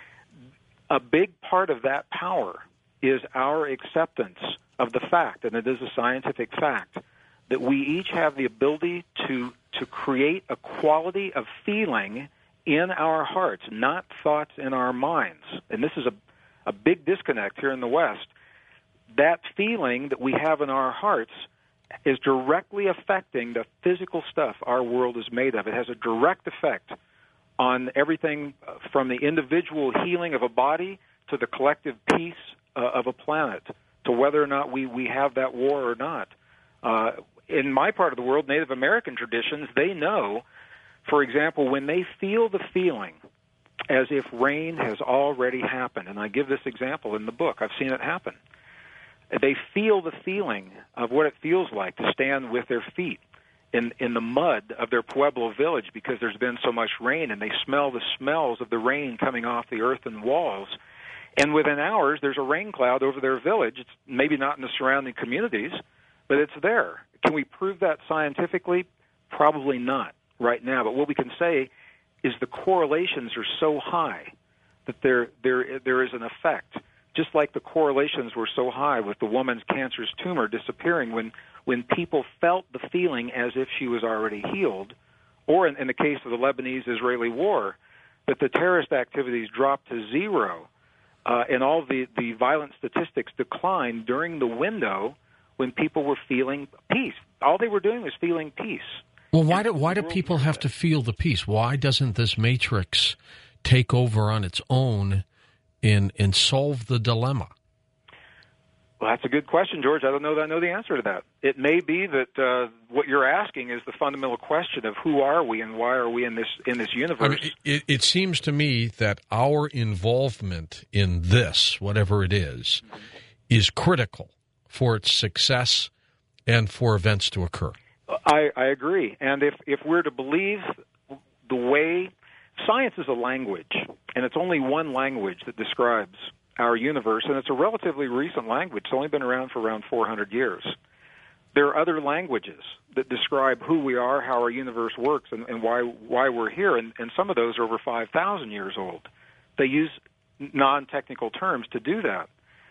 B: A big part of that power is our acceptance of the fact, and it is a scientific fact, that we each have the ability to create a quality of feeling in our hearts, not thoughts in our minds. And this is a big disconnect here in the West. That feeling that we have in our hearts is directly affecting the physical stuff our world is made of. It has a direct effect on everything from the individual healing of a body to the collective peace of a planet, to whether or not we have that war or not. In my part of the world, Native American traditions, they know, for example, when they feel the feeling as if rain has already happened, and I give this example in the book, I've seen it happen. They feel the feeling of what it feels like to stand with their feet in the mud of their Pueblo village because there's been so much rain, and they smell the smells of the rain coming off the earthen walls. And within hours, there's a rain cloud over their village. It's maybe not in the surrounding communities, but it's there. Can we prove that scientifically? Probably not right now. But what we can say is the correlations are so high that there is an effect. Just like the correlations were so high with the woman's cancerous tumor disappearing when people felt the feeling as if she was already healed, or in the case of the Lebanese-Israeli war, that the terrorist activities dropped to zero, and all the violent statistics declined during the window when people were feeling peace. All they were doing was feeling peace.
A: Well, why do people have to feel the peace? Why doesn't this matrix take over on its own and solve the dilemma?
B: Well, that's a good question, George. I don't know that I know the answer to that. It may be that what you're asking is the fundamental question of who are we and why are we in this universe.
A: I mean, it seems to me that our involvement in this, whatever it is critical for its success and for events to occur.
B: I agree. And if we're to believe the way science is a language, and it's only one language that describes our universe, and it's a relatively recent language. It's only been around for around 400 years. There are other languages that describe who we are, how our universe works, and why we're here, and some of those are over 5,000 years old. They use non-technical terms to do that.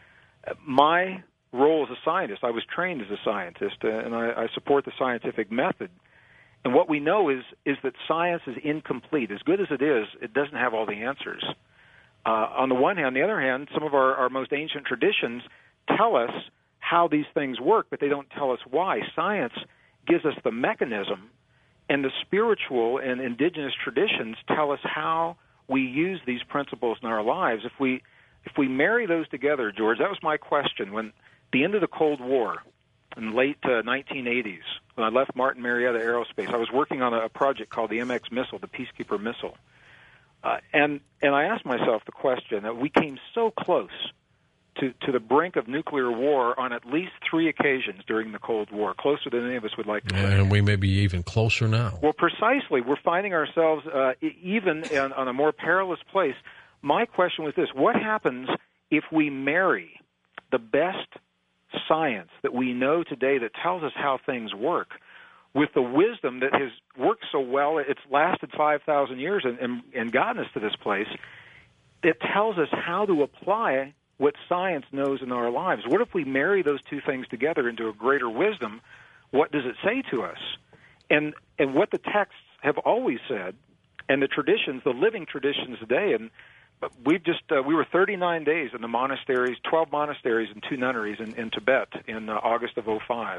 B: My role as a scientist, I was trained as a scientist, and I support the scientific method. And what we know is that science is incomplete. As good as it doesn't have all the answers. On the one hand, on the other hand, some of our most ancient traditions tell us how these things work, but they don't tell us why. Science gives us the mechanism, and the spiritual and indigenous traditions tell us how we use these principles in our lives. If we marry those together, George, that was my question. When the end of the Cold War, in the late 1980s, when I left Martin Marietta Aerospace, I was working on a project called the MX missile, the Peacekeeper missile. And I asked myself the question that we came so close to the brink of nuclear war on at least 3 occasions during the Cold War, closer than any of us would like to say.
A: And we may be even closer now.
B: Well, precisely. We're finding ourselves even on a more perilous place. My question was this: what happens if we marry the best science that we know today that tells us how things work with the wisdom that has worked so well, it's lasted 5,000 years and gotten us to this place, it tells us how to apply what science knows in our lives. What if we marry those two things together into a greater wisdom? What does it say to us? And what the texts have always said, and the traditions, the living traditions today, and we were 39 days in the monasteries, 12 monasteries and 2 nunneries in Tibet in August of 2005.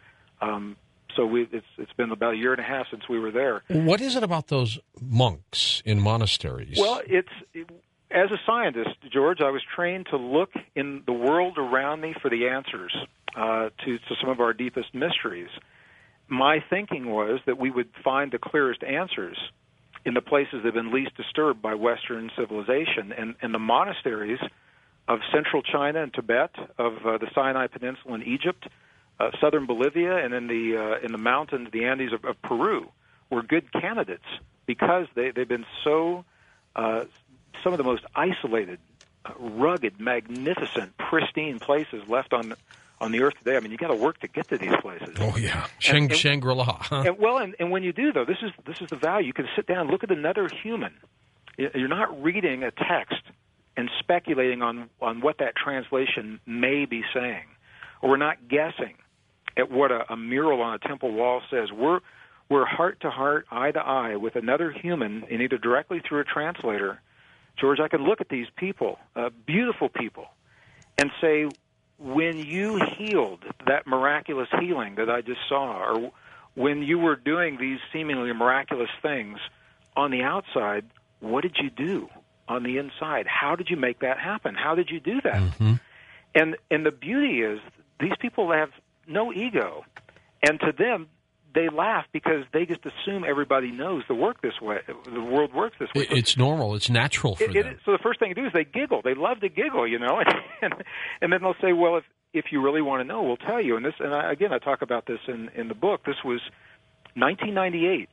B: So it's been about a year and a half since we were there.
A: What is it about those monks in monasteries?
B: Well, as a scientist, George, I was trained to look in the world around me for the answers to some of our deepest mysteries. My thinking was that we would find the clearest answers in the places that have been least disturbed by Western civilization. And the monasteries of central China and Tibet, of the Sinai Peninsula in Egypt, southern Bolivia, and in the mountains, the Andes of Peru, were good candidates because they've been so some of the most isolated, rugged, magnificent, pristine places left on the earth today. I mean, you got to work to get to these places.
A: Oh yeah, Shangri-La. Huh?
B: And when you do though, this is the value. You can sit down and look at another human. You're not reading a text and speculating on what that translation may be saying, or we're not guessing at what a mural on a temple wall says. We're heart to heart, eye to eye with another human, and either directly through a translator. George, I can look at these people, beautiful people, and say, when you healed that miraculous healing that I just saw, or when you were doing these seemingly miraculous things on the outside, what did you do on the inside? How did you make that happen? How did you do that?
A: Mm-hmm.
B: And the beauty is these people have no ego, and to them, they laugh because they just assume everybody knows the world works this way.
A: It's normal. It's natural for them.
B: So the first thing to do is they giggle. They love to giggle, and then they'll say, "Well, if you really want to know, we'll tell you." And I talk about this in the book. This was 1998.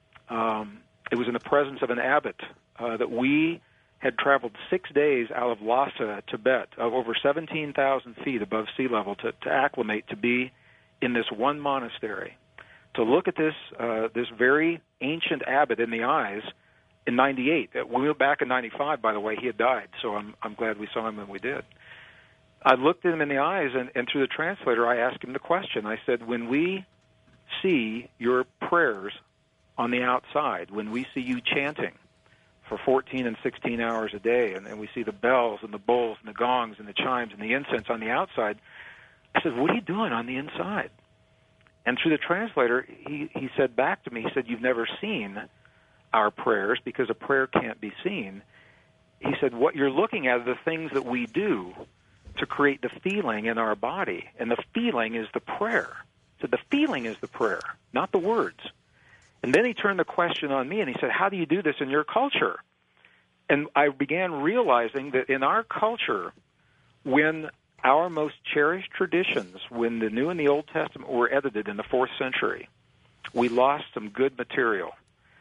B: It was in the presence of an abbot that we had traveled 6 days out of Lhasa, Tibet, of over 17,000 feet above sea level to acclimate to be in this one monastery. To look at this very ancient abbot in the eyes in 98. When we went back in 95, by the way, he had died, so I'm glad we saw him when we did. I looked at him in the eyes, and through the translator, I asked him the question. I said, when we see your prayers on the outside, when we see you chanting for 14 and 16 hours a day, and we see the bells and the bowls and the gongs and the chimes and the incense on the outside, I said, what are you doing on the inside? And through the translator, he said back to me, he said, you've never seen our prayers because a prayer can't be seen. He said, what you're looking at are the things that we do to create the feeling in our body, and the feeling is the prayer. So the feeling is the prayer, not the words. And then he turned the question on me, and he said, how do you do this in your culture? And I began realizing that in our culture, when our most cherished traditions, when the New and the Old Testament were edited in the 4th century, we lost some good material.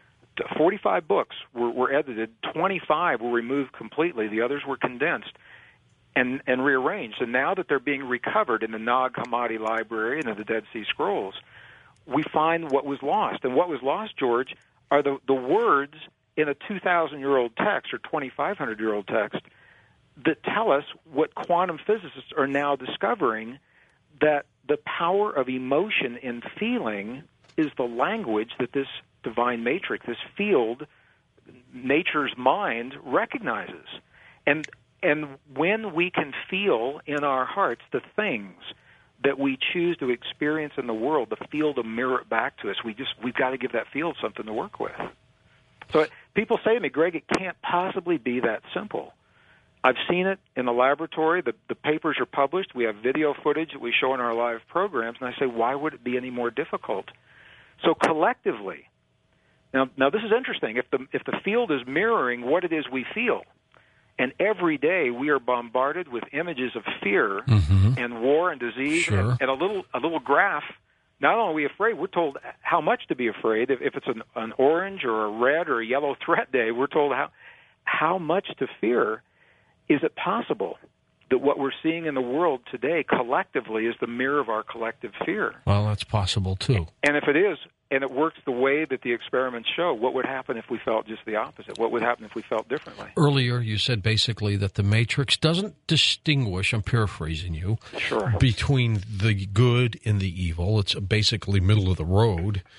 B: 45 books were edited, 25 were removed completely, the others were condensed and rearranged. And now that they're being recovered in the Nag Hammadi Library and in the Dead Sea Scrolls, we find what was lost. And what was lost, George, are the words in a 2,000-year-old text or 2,500-year-old text that tell us what quantum physicists are now discovering, that the power of emotion and feeling is the language that this divine matrix, this field, nature's mind, recognizes. And when we can feel in our hearts the things that we choose to experience in the world, the field will mirror it back to us. We've got to give that field something to work with. So people say to me, Greg, it can't possibly be that simple. I've seen it in the laboratory. The papers are published. We have video footage that we show in our live programs. And I say, why would it be any more difficult? So collectively, now this is interesting. If the field is mirroring what it is we feel, and every day we are bombarded with images of fear and war and disease,
A: sure,
B: and a little graph. Not only are we afraid, we're told how much to be afraid. If it's an orange or a red or a yellow threat day, we're told how much to fear. Is it possible that what we're seeing in the world today collectively is the mirror of our collective fear?
A: Well, that's possible, too.
B: And if it is, and it works the way that the experiments show, what would happen if we felt just the opposite? What would happen if we felt differently?
A: Earlier, you said basically that the Matrix doesn't distinguish, I'm paraphrasing you,
B: sure,
A: between the good and the evil. It's basically middle of the road.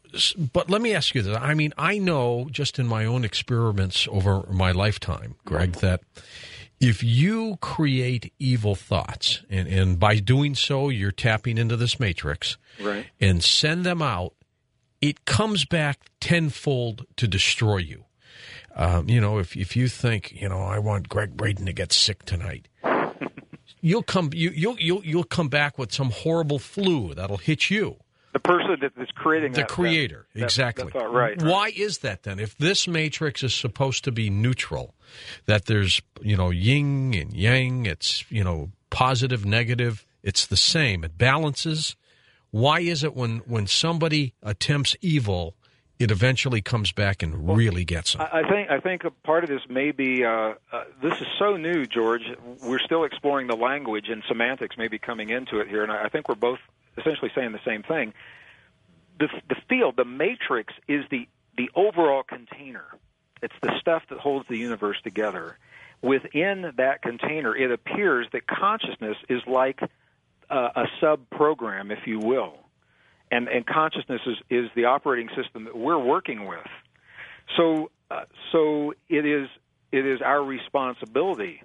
A: But let me ask you this. I mean, I know just in my own experiments over my lifetime, Greg, that if you create evil thoughts, and by doing so, you're tapping into this matrix,
B: right,
A: and send them out, it comes back tenfold to destroy you. If you think, I want Greg Braden to get sick tonight, you'll come back with some horrible flu that'll hit you.
B: The person that's creating
A: the creator, exactly.
B: That thought, right.
A: Why is that then? If this matrix is supposed to be neutral, that there's yin and yang, it's positive, negative, it's the same. It balances. Why is it when somebody attempts evil, it eventually comes back and really gets them?
B: I think a part of this may be this is so new, George. We're still exploring the language, and semantics may be coming into it here, and I think we're both essentially saying the same thing. The field, the matrix, is the overall container. It's the stuff that holds the universe together. Within that container, it appears that consciousness is like a sub-program, if you will. And consciousness is the operating system that we're working with. So it is our responsibility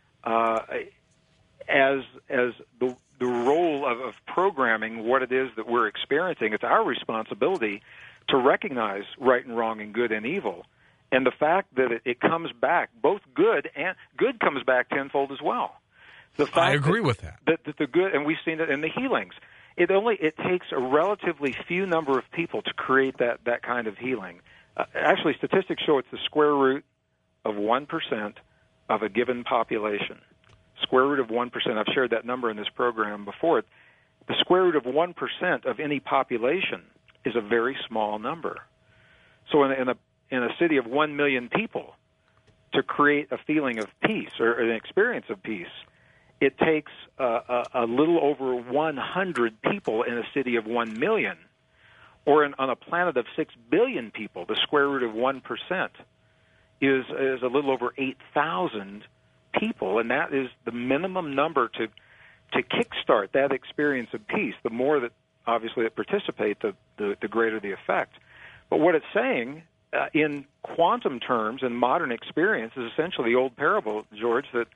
B: as the role of programming what it is that we're experiencing. It's our responsibility to recognize right and wrong and good and evil. And the fact that it comes back, both good comes back tenfold as well.
A: I agree with that.
B: That the good, and we've seen it in the healings. It takes a relatively few number of people to create that kind of healing. Actually, statistics show it's the square root of 1% of a given population. Square root of 1%. I've shared that number in this program before. The square root of 1% of any population is a very small number. So in a city of 1 million people, to create a feeling of peace or an experience of peace, it takes a little over 100 people in a city of 1 million. Or on a planet of 6 billion people, the square root of 1% is a little over 8,000 people, and that is the minimum number to kickstart that experience of peace. The more that, obviously, that participate, the greater the effect. But what it's saying in quantum terms and modern experience is essentially the old parable, George, that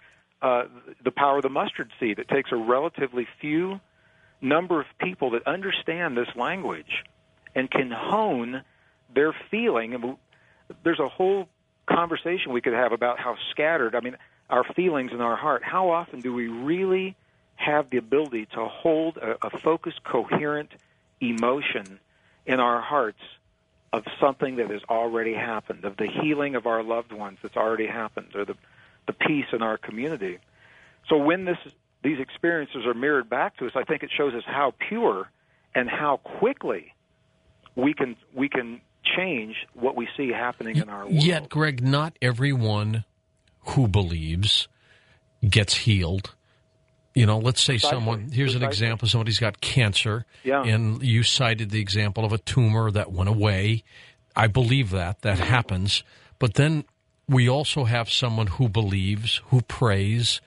B: the power of the mustard seed. It takes a relatively few number of people that understand this language and can hone their feeling. And there's a whole conversation we could have about how scattered, our feelings in our heart. How often do we really have the ability to hold a focused, coherent emotion in our hearts of something that has already happened, of the healing of our loved ones that's already happened, or the peace in our community? So when these experiences are mirrored back to us, I think it shows us how pure and how quickly we can change what we see happening in our world.
A: Yet, Greg, not everyone who believes gets healed. Let's say here's an example, somebody's got cancer, and you cited the example of a tumor that went away. I believe that happens. But then we also have someone who believes, who prays,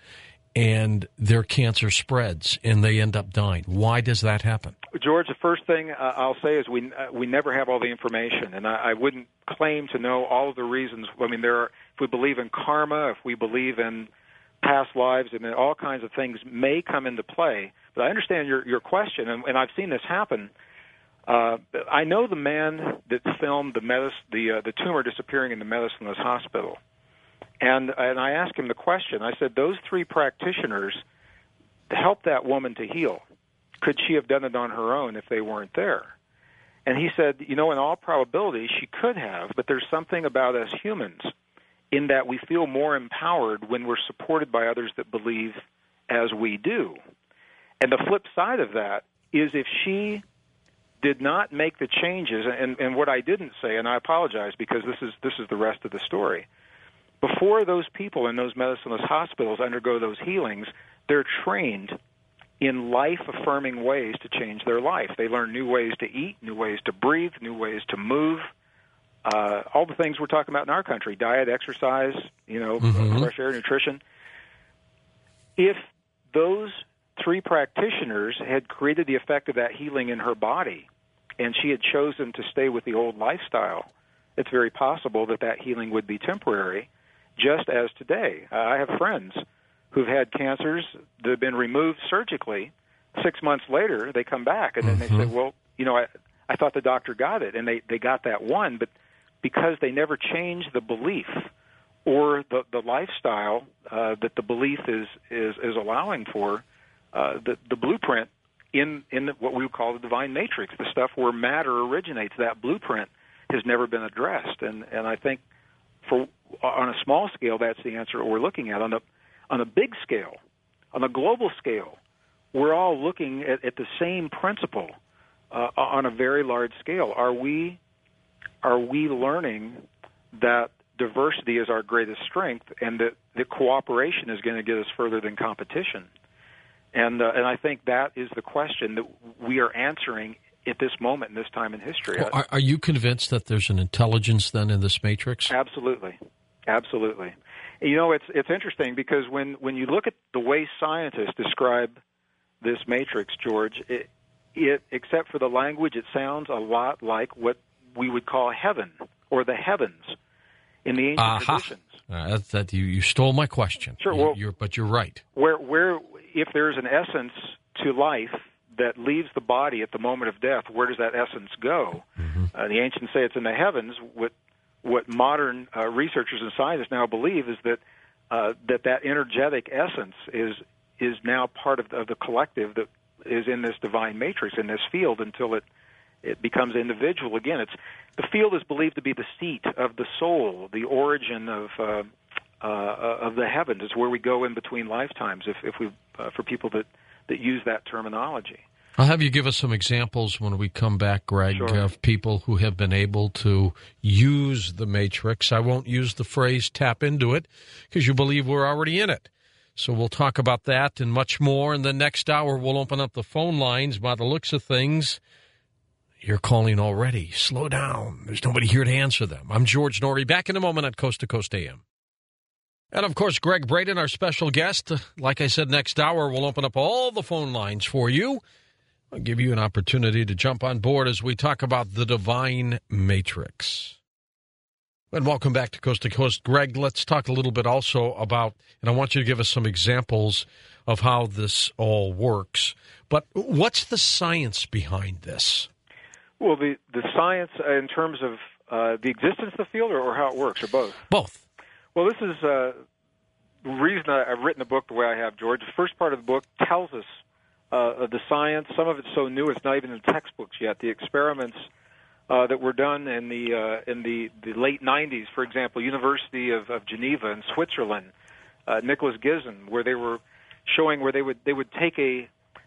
A: and their cancer spreads, and they end up dying. Why does that happen?
B: George, the first thing I'll say is we never have all the information, and I wouldn't claim to know all of the reasons. If we believe in karma, if we believe in past lives, and all kinds of things may come into play. But I understand your question, and I've seen this happen. I know the man that filmed the tumor disappearing in the medicaless hospital, and I asked him the question. I said, those 3 practitioners helped that woman to heal. Could she have done it on her own if they weren't there? And he said, in all probability, she could have, but there's something about us humans in that we feel more empowered when we're supported by others that believe as we do. And the flip side of that is if she did not make the changes, and what I didn't say, and I apologize because this is the rest of the story. Before those people in those medicaless hospitals undergo those healings, they're trained in life-affirming ways to change their life. They learn new ways to eat, new ways to breathe, new ways to move, all the things we're talking about in our country, diet, exercise, fresh air, nutrition. If those 3 practitioners had created the effect of that healing in her body, and she had chosen to stay with the old lifestyle, it's very possible that that healing would be temporary, just as today. I have friends who've had cancers that have been removed surgically. 6 months later, they come back, and then they say, well, I thought the doctor got it, and they got that one, but because they never changed the belief or the lifestyle that the belief is allowing for, the blueprint in what we would call the divine matrix, the stuff where matter originates, that blueprint has never been addressed. And I think on a small scale, that's the answer that we're looking at. On a big scale, on a global scale, we're all looking at the same principle on a very large scale. Are we learning that diversity is our greatest strength, and that cooperation is going to get us further than competition? And I think that is the question that we are answering at this moment in this time in history.
A: Well, are you convinced that there's an intelligence then in this matrix?
B: Absolutely. Absolutely. It's interesting because when you look at the way scientists describe this matrix, George, it except for the language, it sounds a lot like what we would call heaven or the heavens in the ancient traditions.
A: You stole my question.
B: Sure.
A: But you're right.
B: Where if there's an essence to life that leaves the body at the moment of death, where does that essence go? Mm-hmm. The ancients say it's in the heavens. What modern researchers and scientists now believe is that that energetic essence is now part of the collective that is in this divine matrix, in this field, until it becomes individual again. The field is believed to be the seat of the soul, the origin of the heavens. It's where we go in between lifetimes. If we for people that use that terminology.
A: I'll have you give us some examples when we come back, Greg,
B: sure,
A: of people who have been able to use the matrix. I won't use the phrase tap into it because you believe we're already in it. So we'll talk about that and much more. In the next hour, we'll open up the phone lines. By the looks of things, you're calling already. Slow down. There's nobody here to answer them. I'm George Noory. Back in a moment at Coast to Coast AM. And, of course, Greg Braden, our special guest. Like I said, next hour, we'll open up all the phone lines for you. I'll give you an opportunity to jump on board as we talk about the divine matrix. And welcome back to Coast. Greg, let's talk a little bit also about, and I want you to give us some examples of how this all works. But what's the science behind this?
B: Well, the science in terms of the existence of the field or how it works, or both?
A: Both.
B: Well, this is the reason I've written the book the way I have, George. The first part of the book tells us the science. Some of it's so new it's not even in textbooks yet. The experiments that were done in the late 90s, for example, University of Geneva in Switzerland, Nicholas Gizen, where they were showing where they would take a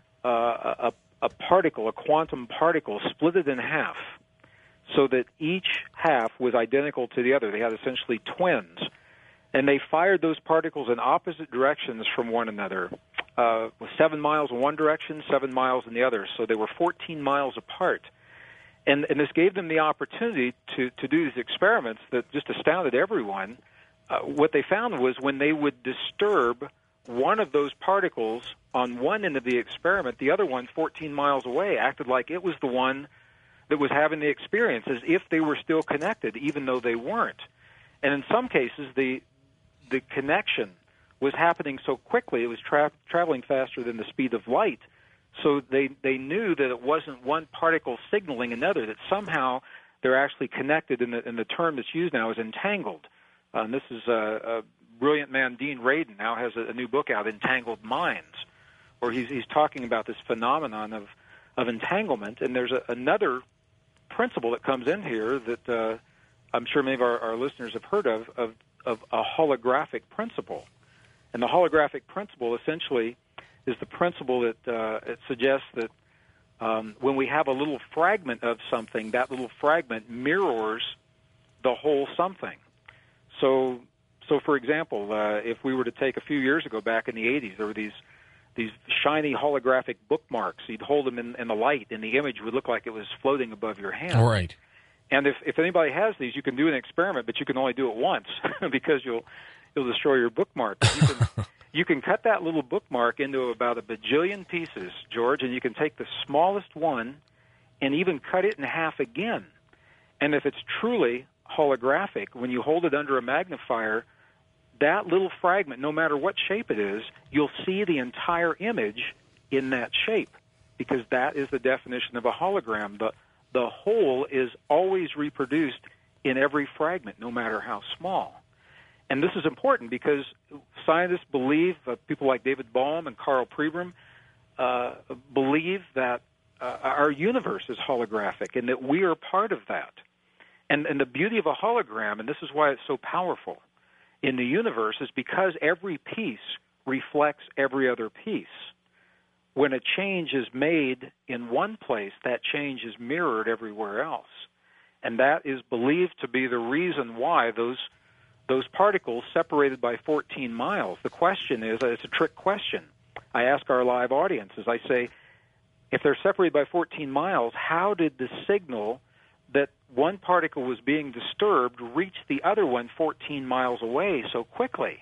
B: particle, a quantum particle, split it in half, so that each half was identical to the other. They had essentially twins. And they fired those particles in opposite directions from one another, 7 miles in one direction, 7 miles in the other. So they were 14 miles apart. And this gave them the opportunity to do these experiments that just astounded everyone. What they found was when they would disturb one of those particles on one end of the experiment, the other one 14 miles away acted like it was the one that was having the experience, as if they were still connected, even though they weren't. And in some cases, the connection was happening so quickly, it was traveling faster than the speed of light, so they knew that it wasn't one particle signaling another, that somehow they're actually connected, and the term that's used now is entangled. And this is a brilliant man, Dean Radin, now has a new book out, Entangled Minds, where he's talking about this phenomenon of entanglement. And there's another principle that comes in here that I'm sure many of our listeners have heard of a holographic principle. And the holographic principle essentially is the principle that it suggests that when we have a little fragment of something, that little fragment mirrors the whole something. So for example, if we were to take a few years ago, back in the 80s, there were these shiny holographic bookmarks. You'd hold them in the light, and the image would look like it was floating above your hand.
A: All right.
B: And if anybody has these, you can do an experiment, but you can only do it once because you'll destroy your bookmark. You can cut that little bookmark into about a bajillion pieces, George, and you can take the smallest one and even cut it in half again. And if it's truly holographic, when you hold it under a magnifier, that little fragment, no matter what shape it is, you'll see the entire image in that shape, because that is the definition of a hologram. The whole is always reproduced in every fragment, no matter how small. And this is important because scientists believe, people like David Bohm and Carl Pribram believe that our universe is holographic and that we are part of that. And the beauty of a hologram, and this is why it's so powerful in the universe, is because every piece reflects every other piece. When a change is made in one place, that change is mirrored everywhere else. And that is believed to be the reason why those particles separated by 14 miles. The question is, it's a trick question. I ask our live audiences, I say, if they're separated by 14 miles, how did the signal that one particle was being disturbed reach the other one 14 miles away so quickly?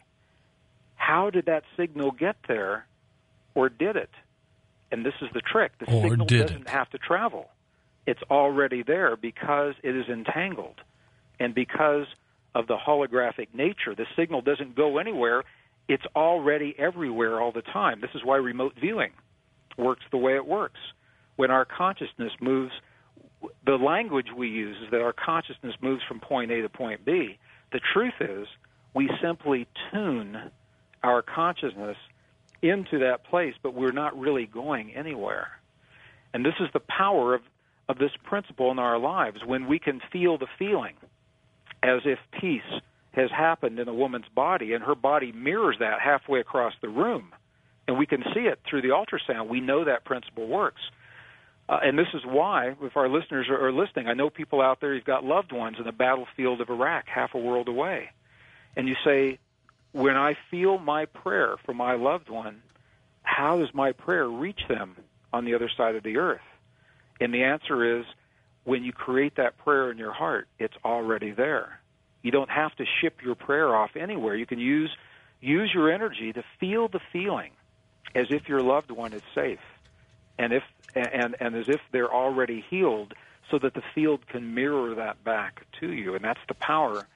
B: How did that signal get there, or did it? And this is the trick. The signal doesn't have to travel. It's already there because it is entangled. And because of the holographic nature, the signal doesn't go anywhere. It's already everywhere all the time. This is why remote viewing works the way it works. When our consciousness moves, the language we use is that our consciousness moves from point A to point B. The truth is we simply tune our consciousness into that place, but we're not really going anywhere. And this is the power of this principle in our lives, when we can feel the feeling as if peace has happened in a woman's body, and her body mirrors that halfway across the room, and we can see it through the ultrasound. We know that principle works. And this is why, if our listeners are listening, I know people out there, you've got loved ones in the battlefield of Iraq, half a world away, and you say, when I feel my prayer for my loved one, how does my prayer reach them on the other side of the earth? And the answer is, when you create that prayer in your heart, it's already there. You don't have to ship your prayer off anywhere. You can use your energy to feel the feeling as if your loved one is safe, and as if they're already healed, so that the field can mirror that back to you. And that's the power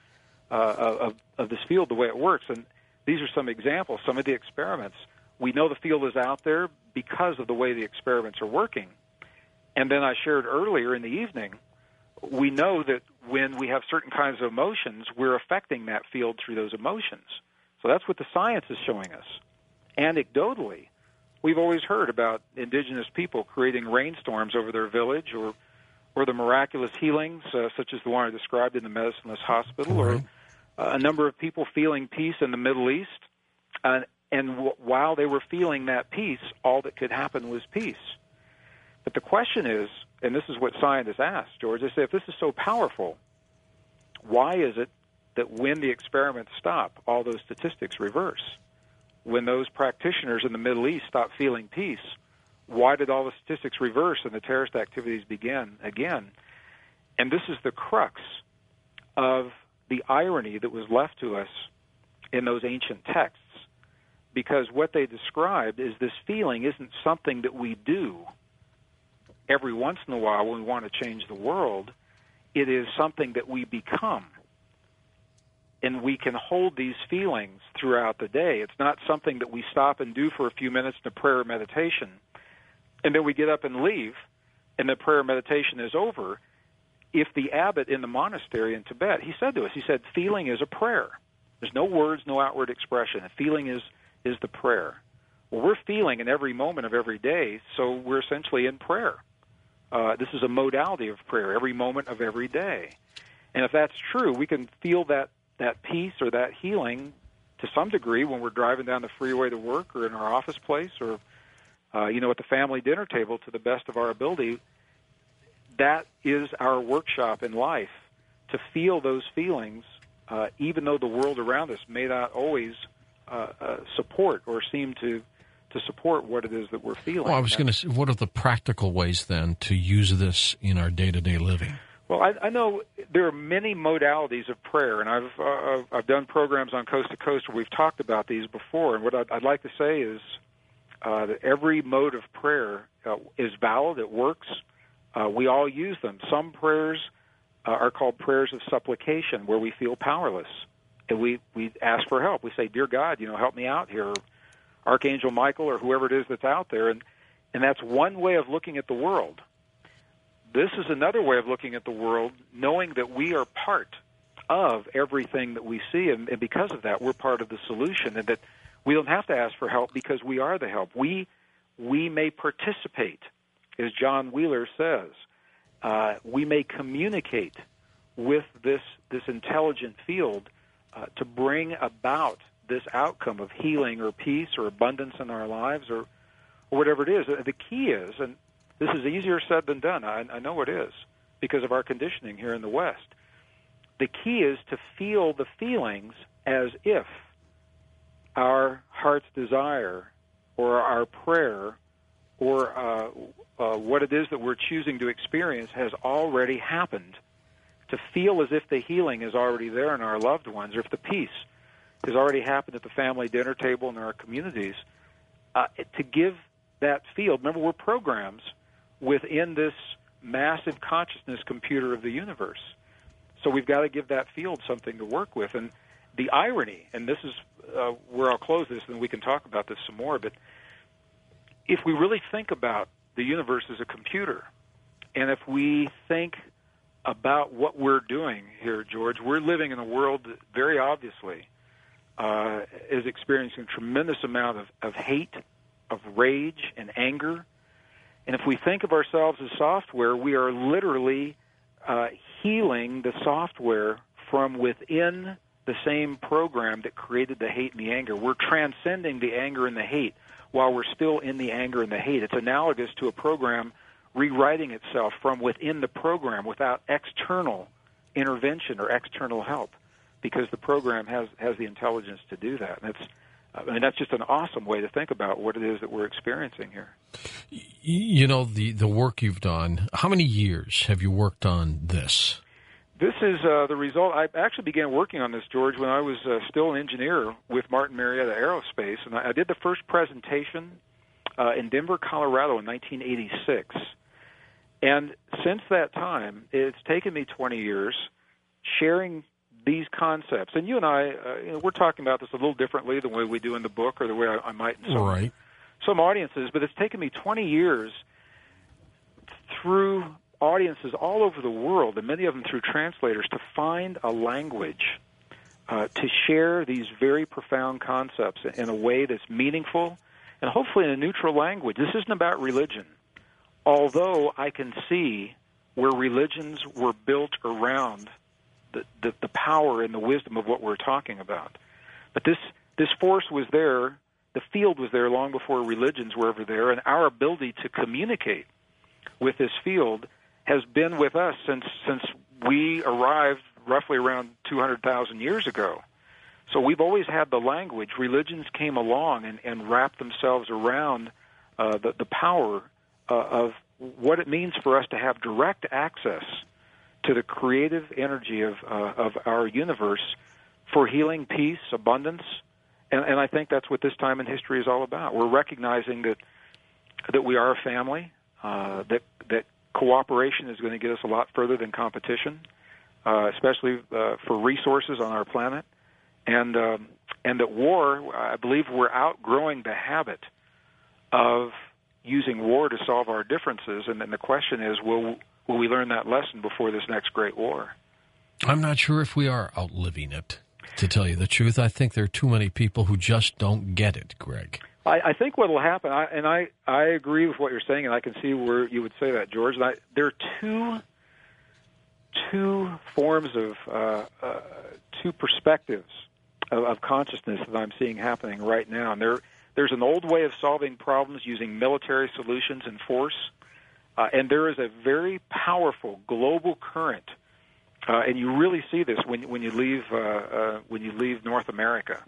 B: of this field, the way it works. And these are some examples, some of the experiments. We know the field is out there because of the way the experiments are working. And then I shared earlier in the evening, we know that when we have certain kinds of emotions, we're affecting that field through those emotions. So that's what the science is showing us. Anecdotally, we've always heard about indigenous people creating rainstorms over their village, or the miraculous healings, such as the one I described in the Medicineless Hospital, or a number of people feeling peace in the Middle East. While they were feeling that peace, all that could happen was peace. But the question is, and this is what scientists ask, George, they say, if this is so powerful, why is it that when the experiments stop, all those statistics reverse? When those practitioners in the Middle East stop feeling peace, why did all the statistics reverse and the terrorist activities begin again? And this is the crux of the irony that was left to us in those ancient texts, because what they described is this feeling isn't something that we do every once in a while when we want to change the world. It is something that we become. And we can hold these feelings throughout the day. It's not something that we stop and do for a few minutes in a prayer or meditation, and then we get up and leave, and the prayer or meditation is over. If the abbot in the monastery in Tibet, he said to us, he said, feeling is a prayer. There's no words, no outward expression. A feeling is the prayer. Well, we're feeling in every moment of every day, so we're essentially in prayer. This is a modality of prayer, every moment of every day. And if that's true, we can feel that peace or that healing to some degree when we're driving down the freeway to work, or in our office place, or at the family dinner table, to the best of our ability. That is our workshop in life, to feel those feelings, even though the world around us may not always support or seem to support what it is that we're feeling.
A: Well, I was going to say, what are the practical ways, then, to use this in our day-to-day living?
B: Well, I know there are many modalities of prayer, and I've done programs on Coast to Coast where we've talked about these before. And what I'd like to say is that every mode of prayer is valid. It works. We all use them. Some prayers are called prayers of supplication, where we feel powerless. And we ask for help. We say, "Dear God, help me out here," or Archangel Michael, or whoever it is that's out there. And that's one way of looking at the world. This is another way of looking at the world, knowing that we are part of everything that we see, and because of that, we're part of the solution, and that we don't have to ask for help because we are the help. We may participate, as John Wheeler says. We may communicate with this intelligent field to bring about this outcome of healing or peace or abundance in our lives, or whatever it is. The key is, and this is easier said than done, I know it is, because of our conditioning here in the West. The key is to feel the feelings as if our heart's desire or our prayer or what it is that we're choosing to experience has already happened. To feel as if the healing is already there in our loved ones, or if the peace has already happened at the family dinner table in our communities, to give that field. Remember, we're programs within this massive consciousness computer of the universe. So we've got to give that field something to work with. And the irony, and this is where I'll close this, and then we can talk about this some more, but if we really think about the universe as a computer, and if we think about what we're doing here, George, we're living in a world that very obviously is experiencing a tremendous amount of hate, of rage, and anger. And if we think of ourselves as software, we are literally healing the software from within the same program that created the hate and the anger. We're transcending the anger and the hate while we're still in the anger and the hate. It's analogous to a program rewriting itself from within the program without external intervention or external help, because the program has the intelligence to do that. And that's just an awesome way to think about what it is that we're experiencing here.
A: The work you've done, how many years have you worked on this?
B: This is the result. I actually began working on this, George, when I was still an engineer with Martin Marietta Aerospace, and I did the first presentation in Denver, Colorado in 1986. And since that time, it's taken me 20 years sharing these concepts. And you and I, we're talking about this a little differently the way we do in the book or the way I might in some audiences, but it's taken me 20 years through audiences all over the world, and many of them through translators, to find a language to share these very profound concepts in a way that's meaningful and hopefully in a neutral language. This isn't about religion, although I can see where religions were built around the power and the wisdom of what we're talking about. But this force was there, the field was there long before religions were ever there, and our ability to communicate with this field has been with us since we arrived roughly around 200,000 years ago. So we've always had the language. Religions came along and wrapped themselves around the power of what it means for us to have direct access to the creative energy of our universe for healing, peace, abundance, and I think that's what this time in history is all about. We're recognizing that we are a family, that cooperation is going to get us a lot further than competition, especially for resources on our planet, and that war, I believe we're outgrowing the habit of using war to solve our differences, and then the question is, will we learn that lesson before this next great war?
A: I'm not sure if we are outliving it, to tell you the truth. I think there are too many people who just don't get it, Greg.
B: I think what will happen, I agree with what you're saying, and I can see where you would say that, George. There are two forms of, two perspectives of consciousness that I'm seeing happening right now. And there's an old way of solving problems using military solutions and force, and there is a very powerful global current, and you really see this when you leave North America,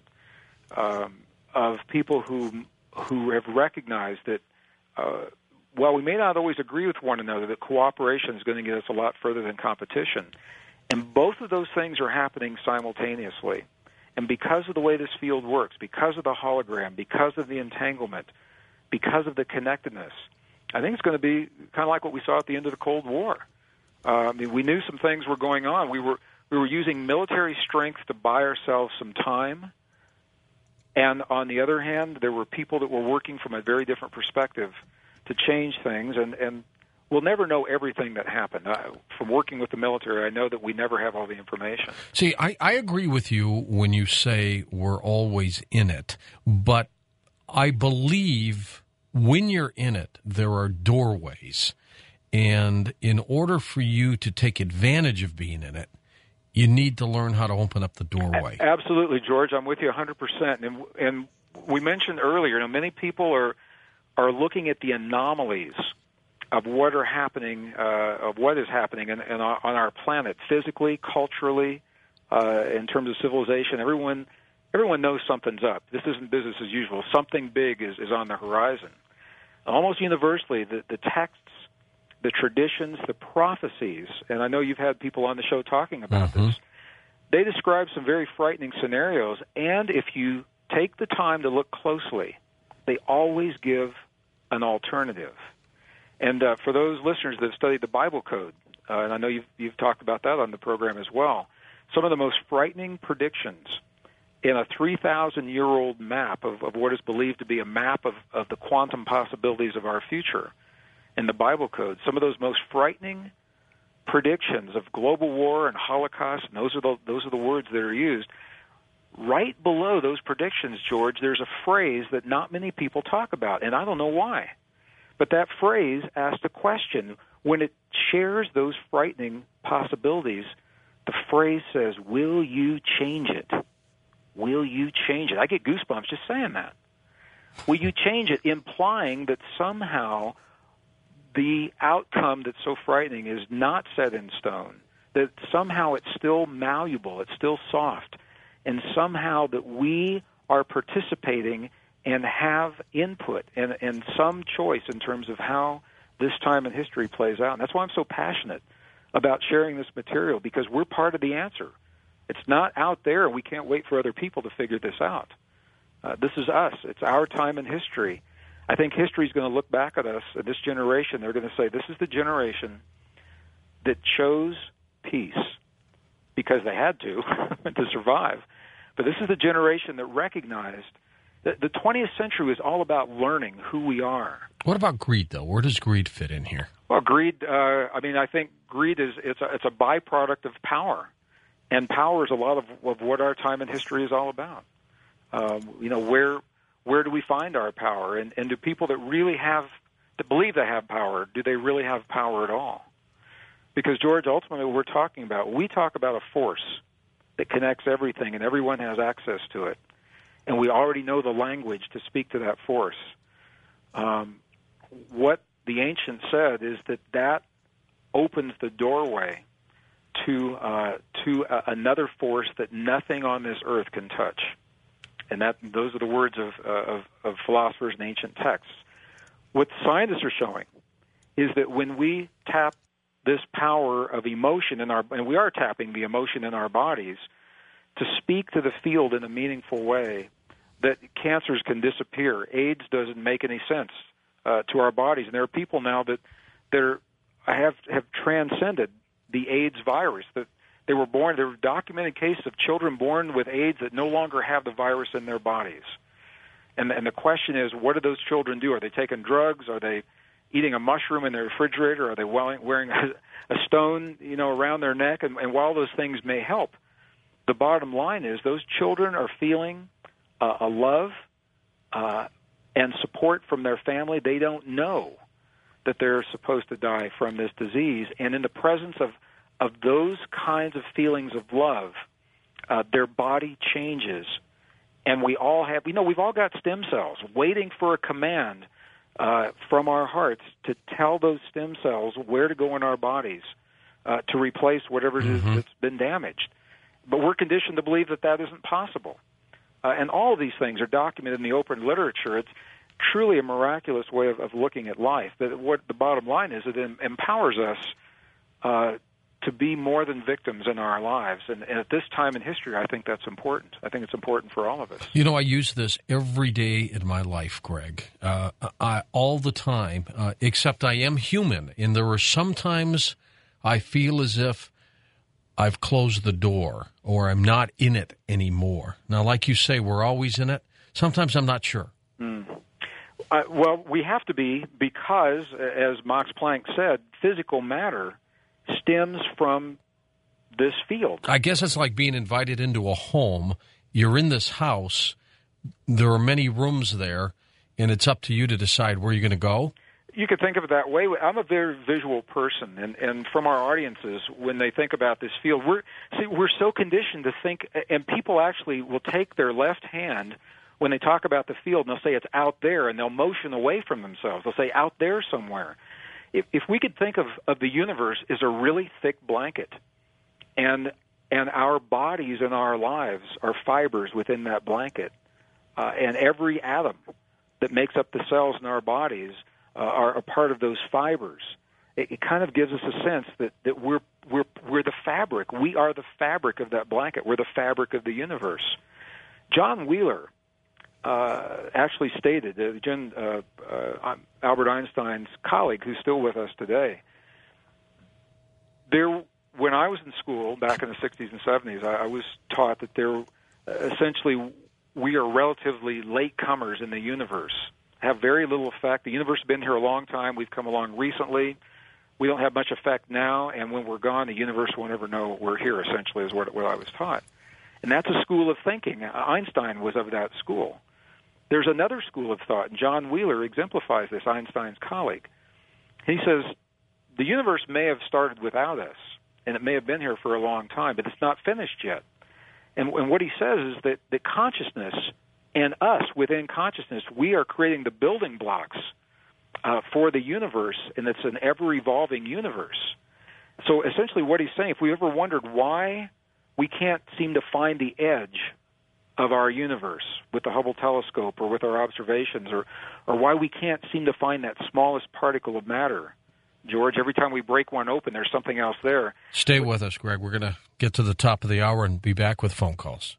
B: of people who have recognized that while we may not always agree with one another, that cooperation is going to get us a lot further than competition. And both of those things are happening simultaneously. And because of the way this field works, because of the hologram, because of the entanglement, because of the connectedness, I think it's going to be kind of like what we saw at the end of the Cold War. I mean, we knew some things were going on. We were using military strength to buy ourselves some time. And on the other hand, there were people that were working from a very different perspective to change things. And we'll never know everything that happened. From working with the military, I know that we never have all the information.
A: See, I agree with you when you say we're always in it. But I believe when you're in it, there are doorways. And in order for you to take advantage of being in it, you need to learn how to open up the doorway.
B: Absolutely, George. I'm with you 100%. And we mentioned earlier, many people are looking at the anomalies of what are happening, of what is happening on our planet, physically, culturally, in terms of civilization. Everyone knows something's up. This isn't business as usual. Something big is on the horizon. Almost universally, the texts, the traditions, the prophecies, and I know you've had people on the show talking about this, they describe some very frightening scenarios, and if you take the time to look closely, they always give an alternative. And for those listeners that have studied the Bible code, and I know you've talked about that on the program as well, some of the most frightening predictions in a 3,000-year-old map of what is believed to be a map of the quantum possibilities of our future in the Bible code, some of those most frightening predictions of global war and Holocaust, and those are the words that are used. Right below those predictions, George, there's a phrase that not many people talk about, and I don't know why. But that phrase asks a question. When it shares those frightening possibilities, the phrase says, "Will you change it? Will you change it?" I get goosebumps just saying that. Will you change it? Implying that somehow the outcome that's so frightening is not set in stone, that somehow it's still malleable, it's still soft, and somehow that we are participating and have input and some choice in terms of how this time in history plays out. And that's why I'm so passionate about sharing this material, because we're part of the answer. It's not out there, and we can't wait for other people to figure this out. This is us. It's our time in history. I think history is going to look back at us, at this generation. They're going to say, this is the generation that chose peace because they had to survive. But this is the generation that recognized that the 20th century was all about learning who we are.
A: What about greed, though? Where does greed fit in here?
B: Well, greed, I think greed it's a byproduct of power. And power is a lot of what our time in history is all about. Where do we find our power? And do people that believe they have power, do they really have power at all? Because, George, ultimately what we talk about a force that connects everything and everyone has access to it. And we already know the language to speak to that force. What the ancients said is that opens the doorway to another force that nothing on this earth can touch. And those are the words of philosophers and ancient texts. What scientists are showing is that when we tap this power of emotion and we are tapping the emotion in our bodies to speak to the field in a meaningful way, that cancers can disappear. AIDS doesn't make any sense to our bodies. And there are people now that have transcended the AIDS virus, that there were documented cases of children born with AIDS that no longer have the virus in their bodies. And the question is, what do those children do? Are they taking drugs? Are they eating a mushroom in their refrigerator? Are they wearing a stone, around their neck? And while those things may help, the bottom line is those children are feeling a love and support from their family. They don't know that they're supposed to die from this disease. And in the presence of those kinds of feelings of love, their body changes. And we've all got stem cells waiting for a command from our hearts to tell those stem cells where to go in our bodies to replace whatever it is that's been damaged. But we're conditioned to believe that isn't possible. And all of these things are documented in the open literature. It's truly a miraculous way of looking at life. But what the bottom line is, it empowers us to be more than victims in our lives. And at this time in history, I think that's important. I think it's important for all of us.
A: You know, I use this every day in my life, Greg, all the time, except I am human. And there are sometimes I feel as if I've closed the door or I'm not in it anymore. Now, like you say, we're always in it. Sometimes I'm not sure.
B: Well, we have to be because, as Max Planck said, physical matter stems from this field.
A: I guess it's like being invited into a home. You're in this house. There are many rooms there, and it's up to you to decide where you're going to go.
B: You could think of it that way. I'm a very visual person, and from our audiences, when they think about this field, we're so conditioned to think, and people actually will take their left hand when they talk about the field, and they'll say it's out there, and they'll motion away from themselves. They'll say out there somewhere. If we could think of the universe as a really thick blanket, and our bodies and our lives are fibers within that blanket, and every atom that makes up the cells in our bodies are a part of those fibers, it kind of gives us a sense that we're the fabric. We are the fabric of that blanket. We're the fabric of the universe. John Wheeler actually stated, Albert Einstein's colleague, who's still with us today, when I was in school back in the 60s and 70s, I was taught that essentially we are relatively latecomers in the universe, have very little effect. The universe has been here a long time. We've come along recently. We don't have much effect now, and when we're gone, the universe won't ever know we're here, essentially, is what I was taught. And that's a school of thinking. Einstein was of that school. There's another school of thought, and John Wheeler exemplifies this, Einstein's colleague. He says, the universe may have started without us, and it may have been here for a long time, but it's not finished yet. And what he says is that the consciousness and us within consciousness, we are creating the building blocks for the universe, and it's an ever-evolving universe. So essentially what he's saying, if we ever wondered why we can't seem to find the edge of our universe with the Hubble telescope or with our observations, or why we can't seem to find that smallest particle of matter, George, every time we break one open, there's something else there.
A: Stay with us, Greg. We're going to get to the top of the hour and be back with phone calls.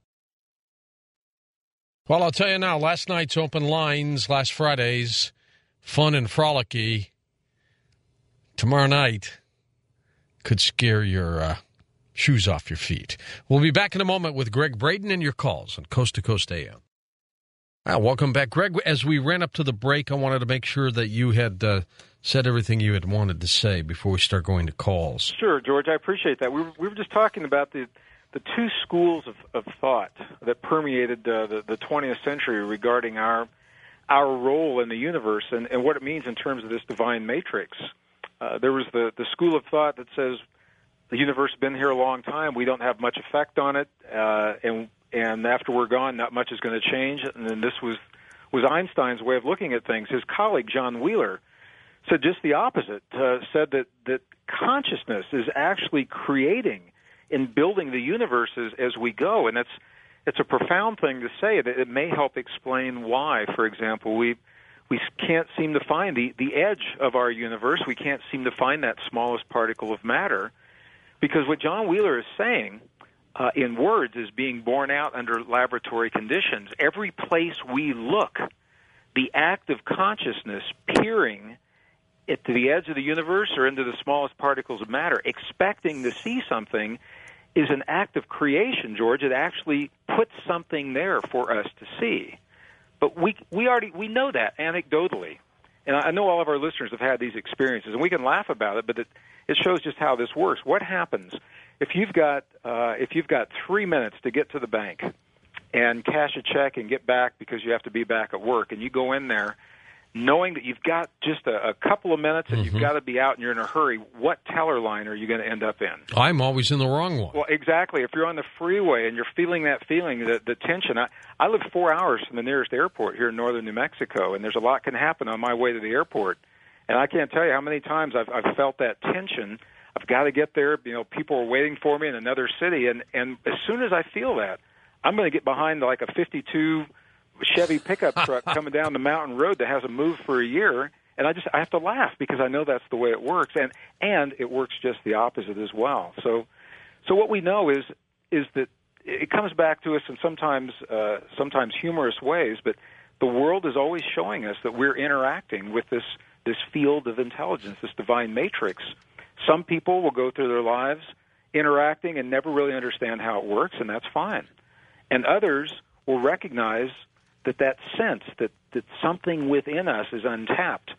A: Well, I'll tell you now, last night's open lines, last Friday's, fun and frolicky. Tomorrow night could scare your shoes off your feet. We'll be back in a moment with Greg Braden and your calls on Coast to Coast AM. Well, welcome back, Greg. As we ran up to the break, I wanted to make sure that you had said everything you had wanted to say before we start going to calls.
B: Sure, George, I appreciate that. We were just talking about the two schools of thought that permeated the 20th century regarding our role in the universe and what it means in terms of this divine matrix. There was the school of thought that says the universe has been here a long time, we don't have much effect on it, and after we're gone, not much is going to change. And then this was Einstein's way of looking at things. His colleague, John Wheeler, said just the opposite, said that consciousness is actually creating and building the universe as we go. And it's a profound thing to say. That it may help explain why, for example, we can't seem to find the edge of our universe. We can't seem to find that smallest particle of matter, because what John Wheeler is saying in words is being borne out under laboratory conditions. Every place we look, the act of consciousness peering to the edge of the universe or into the smallest particles of matter, expecting to see something, is an act of creation, George. It actually puts something there for us to see. But we know that anecdotally. And I know all of our listeners have had these experiences, and we can laugh about it, but it shows just how this works. What happens if you've got 3 minutes to get to the bank and cash a check and get back because you have to be back at work, and you go in there knowing that you've got just a couple of minutes and you've got to be out and you're in a hurry, what teller line are you going to end up in?
A: I'm always in the wrong one.
B: Well, exactly. If you're on the freeway and you're feeling that feeling, the tension. I live 4 hours from the nearest airport here in northern New Mexico, and there's a lot can happen on my way to the airport. And I can't tell you how many times I've felt that tension. I've got to get there. You know, people are waiting for me in another city, and as soon as I feel that, I'm going to get behind like a 52 Chevy pickup truck coming down the mountain road that hasn't moved for a year, And I have to laugh because I know that's the way it works, and it works just the opposite as well. So what we know is that it comes back to us in sometimes humorous ways, but the world is always showing us that we're interacting with this field of intelligence, this divine matrix. Some people will go through their lives interacting and never really understand how it works, and that's fine. And others will recognize that sense that something within us is untapped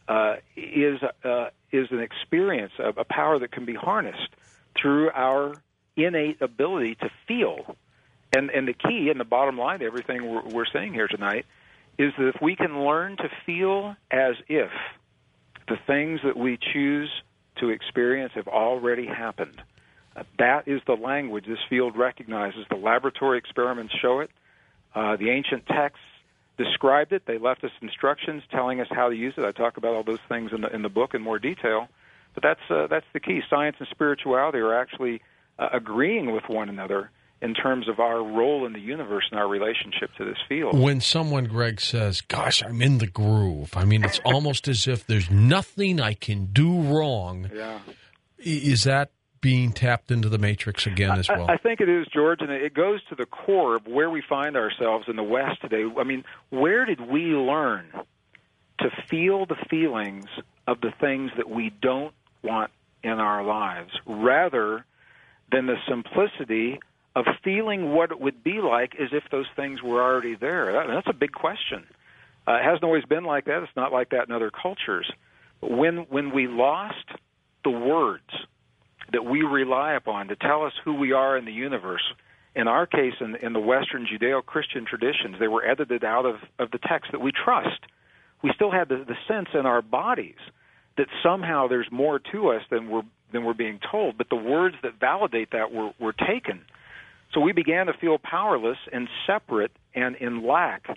B: is an experience, a power that can be harnessed through our innate ability to feel. And the key and the bottom line to everything we're saying here tonight is that if we can learn to feel as if the things that we choose to experience have already happened, that is the language this field recognizes. The laboratory experiments show it. The ancient texts described it. They left us instructions telling us how to use it. I talk about all those things in the book in more detail. But that's the key. Science and spirituality are actually agreeing with one another in terms of our role in the universe and our relationship to this field.
A: When someone, Greg, says, gosh, I'm in the groove, I mean, it's almost as if there's nothing I can do wrong.
B: Yeah.
A: Is that being tapped into the matrix again as well?
B: I think it is, George, and it goes to the core of where we find ourselves in the West today. I mean, where did we learn to feel the feelings of the things that we don't want in our lives, rather than the simplicity of feeling what it would be like as if those things were already there? That's a big question. It hasn't always been like that. It's not like that in other cultures. But when we lost the words that we rely upon to tell us who we are in the universe, in our case, in the Western Judeo-Christian traditions, they were edited out of the text that we trust. We still had the sense in our bodies that somehow there's more to us than we're being told, but the words that validate that were taken. So we began to feel powerless and separate and in lack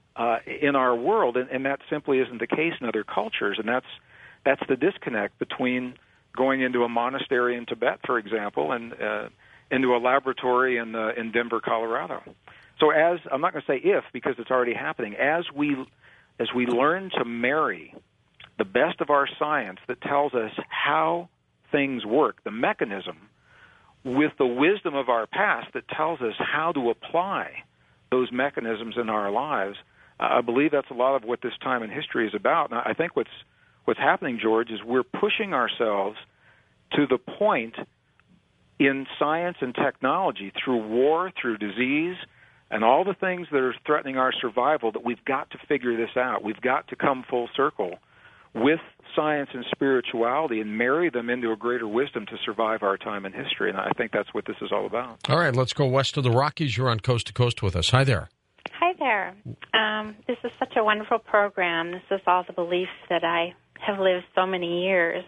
B: in our world, and that simply isn't the case in other cultures, and that's the disconnect between going into a monastery in Tibet, for example, and into a laboratory in Denver, Colorado. So I'm not going to say if, because it's already happening, as we learn to marry the best of our science that tells us how things work, the mechanism, with the wisdom of our past that tells us how to apply those mechanisms in our lives, I believe that's a lot of what this time in history is about. And I think what's happening, George, is we're pushing ourselves to the point in science and technology, through war, through disease, and all the things that are threatening our survival, that we've got to figure this out. We've got to come full circle with science and spirituality and marry them into a greater wisdom to survive our time in history. And I think that's what this is all about.
A: All right, let's go west of the Rockies. You're on Coast to Coast with us. Hi there.
C: Hi there. This is such a wonderful program. This is all the beliefs that I have lived so many years.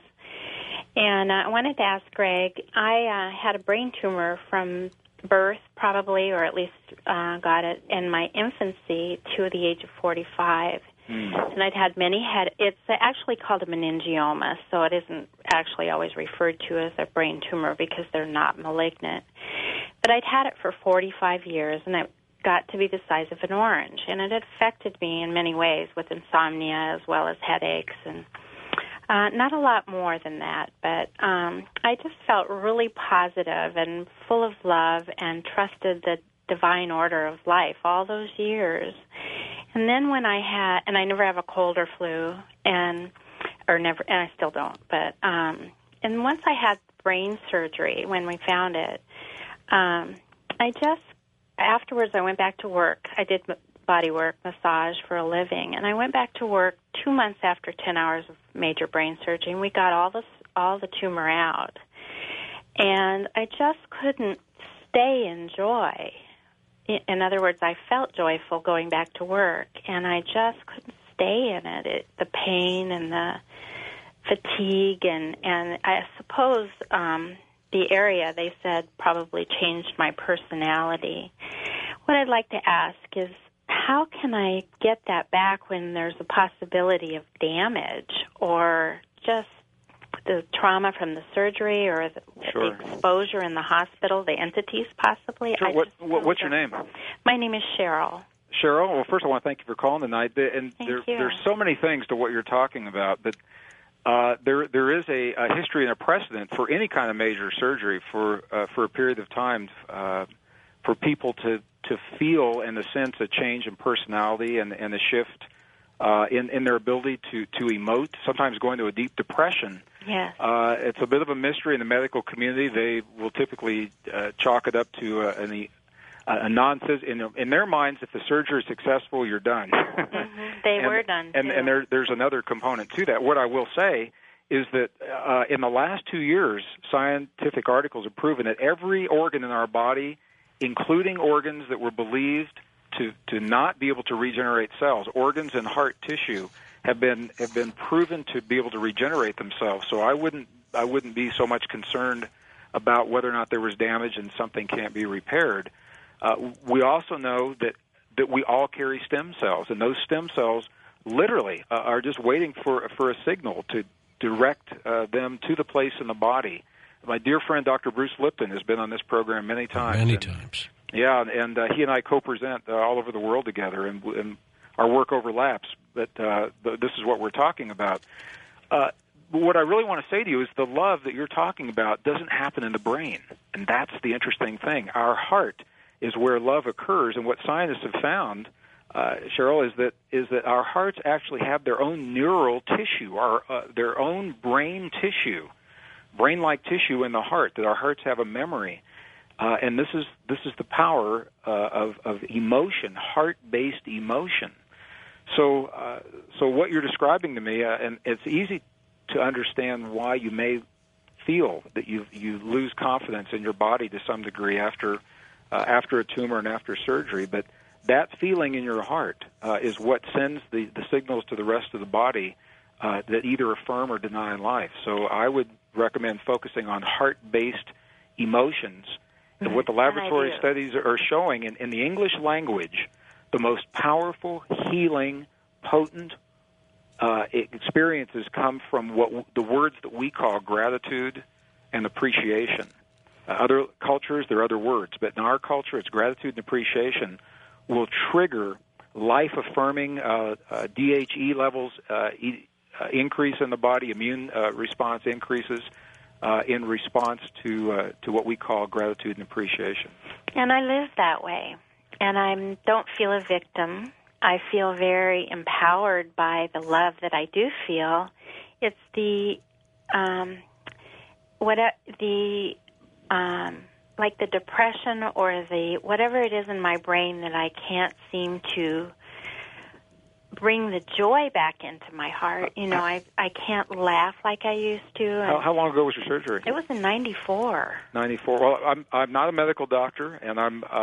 C: And I wanted to ask Greg, I had a brain tumor from birth, probably, or at least got it in my infancy to the age of 45. And I'd had many it's actually called a meningioma, so it isn't actually always referred to as a brain tumor because they're not malignant. But I'd had it for 45 years, and it got to be the size of an orange. And it affected me in many ways with insomnia as well as headaches, and not a lot more than that. But I just felt really positive and full of love and trusted the divine order of life all those years. And then when I never have a cold or flu, and I still don't. But and once I had brain surgery, when we found it, afterwards I went back to work. I did body work, massage for a living, and I went back to work 2 months after 10 hours of major brain surgery, and we got all the tumor out. And I just couldn't stay in joy. In other words, I felt joyful going back to work, and I just couldn't stay in it. The pain and the fatigue, and I suppose the area, they said, probably changed my personality. What I'd like to ask is, how can I get that back when there's a possibility of damage or just the trauma from the surgery or the exposure in the hospital, the entities possibly?
B: Sure. What's your name?
C: My name is Cheryl.
B: Cheryl, well, first I want to thank you for calling tonight. And
C: Thank you.
B: there's so many things to what you're talking about, but there is a history and a precedent for any kind of major surgery for a period of time for people to feel, in a sense, a change in personality and a shift in their ability to emote, sometimes going to a deep depression.
C: Yes.
B: It's a bit of a mystery in the medical community. They will typically chalk it up to a non-physical. In their minds, if the surgery is successful, you're done.
C: They were done.
B: And there's another component to that. What I will say is that in the last 2 years, scientific articles have proven that every organ in our body, including organs that were believed to not be able to regenerate cells, organs and heart tissue, have been proven to be able to regenerate themselves. So I wouldn't be so much concerned about whether or not there was damage and something can't be repaired. We also know that we all carry stem cells, and those stem cells literally are just waiting for a signal to direct them to the place in the body. My dear friend Dr. Bruce Lipton has been on this program many times.
A: Many times.
B: Yeah, and he and I co-present all over the world together, and our work overlaps, but this is what we're talking about. What I really want to say to you is the love that you're talking about doesn't happen in the brain, and that's the interesting thing. Our heart is where love occurs, and what scientists have found, Cheryl, is that our hearts actually have their own neural tissue, their own brain tissue, brain-like tissue in the heart, that our hearts have a memory. And this is the power of emotion, heart-based emotion. So what you're describing to me, and it's easy to understand why you may feel that you lose confidence in your body to some degree after a tumor and after surgery, but that feeling in your heart is what sends the signals to the rest of the body that either affirm or deny life. So I would recommend focusing on heart-based emotions. And what the laboratory studies are showing in the English language, the most powerful, healing, potent experiences come from the words that we call gratitude and appreciation. Other cultures, there are other words, but in our culture, it's gratitude and appreciation will trigger life-affirming DHE levels increase in the body, immune response increases in response to what we call gratitude and appreciation.
C: And I live that way, and I don't feel a victim. I feel very empowered by the love that I do feel. It's like the depression or the whatever it is in my brain that I can't seem to bring the joy back into my heart. You know, I can't laugh like I used to.
B: How long ago was your surgery?
C: It was in '94.
B: 94. Well, I'm not a medical doctor, and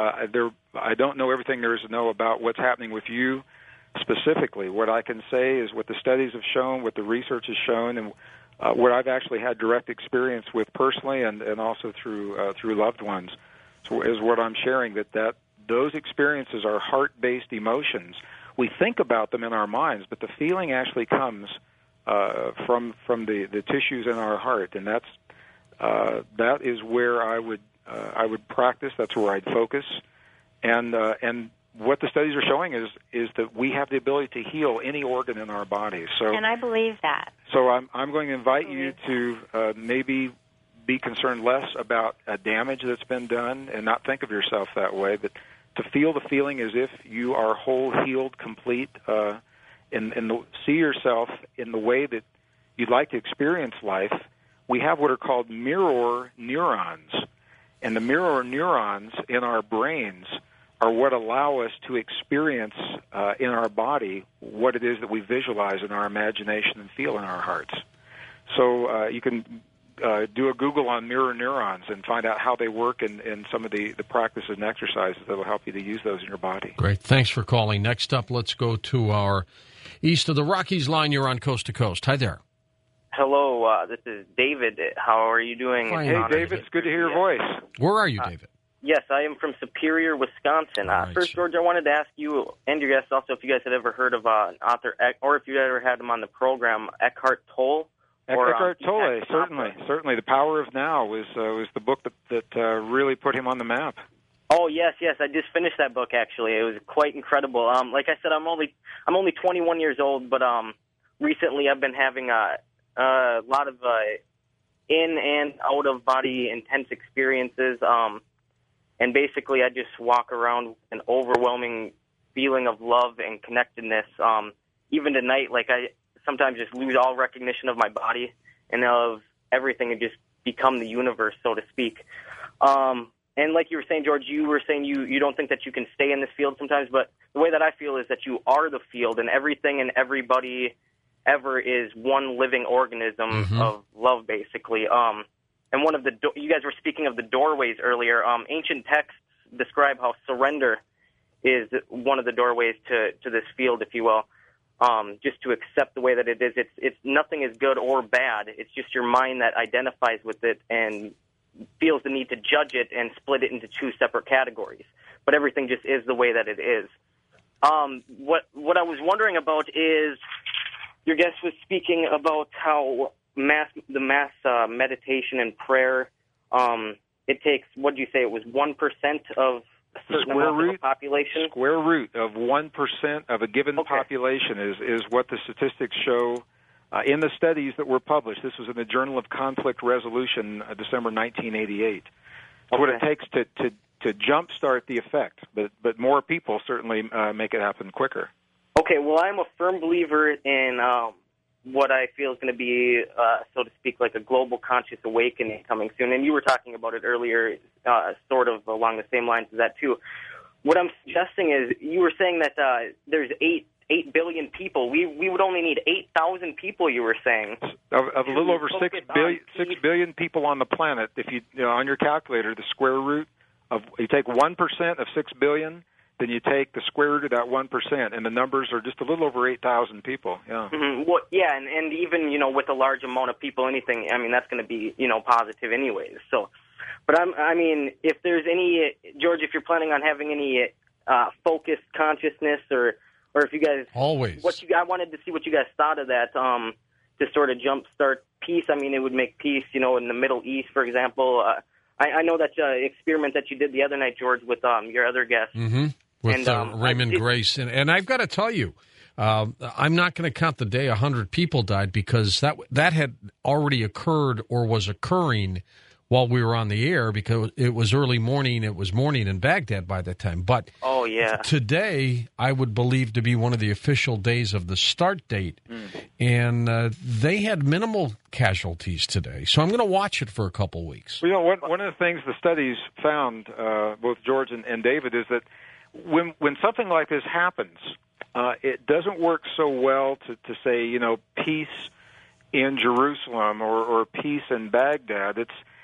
B: I don't know everything there is to know about what's happening with you specifically. What I can say is what the studies have shown, what the research has shown, and what I've actually had direct experience with personally, and also through loved ones, so is what I'm sharing. That those experiences are heart-based emotions. We think about them in our minds, but the feeling actually comes from the tissues in our heart, and that is where I would practice. That's where I'd focus, and what the studies are showing is that we have the ability to heal any organ in our body. So,
C: and I believe that.
B: So I'm going to invite you to maybe be concerned less about a damage that's been done, and not think of yourself that way, but to feel the feeling as if you are whole, healed, complete, and see yourself in the way that you'd like to experience life. We have what are called mirror neurons, and the mirror neurons in our brains are what allow us to experience in our body what it is that we visualize in our imagination and feel in our hearts. So you can do a Google on mirror neurons and find out how they work and some of the practices and exercises that will help you to use those in your body.
A: Great. Thanks for calling. Next up, let's go to our East of the Rockies line. You're on Coast to Coast. Hi there.
D: Hello, this is David. How are you doing?
A: Fine.
B: Hey, David, it's good to hear your voice.
A: Where are you, David?
D: Yes, I am from Superior, Wisconsin.
A: Right,
D: first, George, I wanted to ask you and your guests also if you guys had ever heard of an author, or if you ever had him on the program, Eckhart Tolle.
B: Eckhart Tolle, certainly. The Power of Now was the book that really put him on the map.
D: Oh yes. I just finished that book. Actually, it was quite incredible. Like I said, I'm only 21 years old, but recently I've been having a lot of in and out of body intense experiences. And basically, I just walk around with an overwhelming feeling of love and connectedness. Even tonight, like I sometimes just lose all recognition of my body and of everything and just become the universe, so to speak. And like you were saying, George, you were saying you don't think that you can stay in this field sometimes, but the way that I feel is that you are the field, and everything and everybody ever is one living organism of love, basically. And one of you guys were speaking of the doorways earlier. Ancient texts describe how surrender is one of the doorways to this field, if you will. Just to accept the way that it is. It's nothing is good or bad. It's just your mind that identifies with it and feels the need to judge it and split it into two separate categories. But everything just is the way that it is. What I was wondering about is your guest was speaking about how the mass meditation and prayer, it takes, what did you say, it was 1% of a certain amount of a population?
B: Square root of 1% of a given population is what the statistics show in the studies that were published. This was in the Journal of Conflict Resolution, December 1988. That's what it takes to jumpstart the effect, but more people certainly make it happen quicker.
D: Okay, well, I'm a firm believer in what I feel is going to be, so to speak, like a global conscious awakening coming soon. And you were talking about it earlier, sort of along the same lines as that, too. What I'm suggesting is you were saying that there's 8 billion people. We would only need 8,000 people, you were saying.
B: Of a little over 6 billion people on the planet. If you on your calculator, the square root of, you take 1% of 6 billion, then you take the square root of that 1%, and the numbers are just a little over 8,000 people. Yeah.
D: Well, yeah, and even with a large amount of people, anything, I mean, that's going to be positive anyways. So, but I mean, if there's any, George, if you're planning on having any focused consciousness, or if you guys
A: always,
D: I wanted to see what you guys thought of that to sort of jumpstart peace. I mean, it would make peace, in the Middle East, for example. I know that experiment that you did the other night, George, with your other guest.
A: With Raymond Grace. And I've got to tell you, I'm not going to count the day 100 people died, because that had already occurred or was occurring while we were on the air, because it was early morning. It was morning in Baghdad by that time. But today, I would believe to be one of the official days of the start date. And they had minimal casualties today. So I'm going to watch it for a couple weeks.
B: Well, one of the things the studies found, both George and David, is that when something like this happens, it doesn't work so well to say, peace in Jerusalem or peace in Baghdad.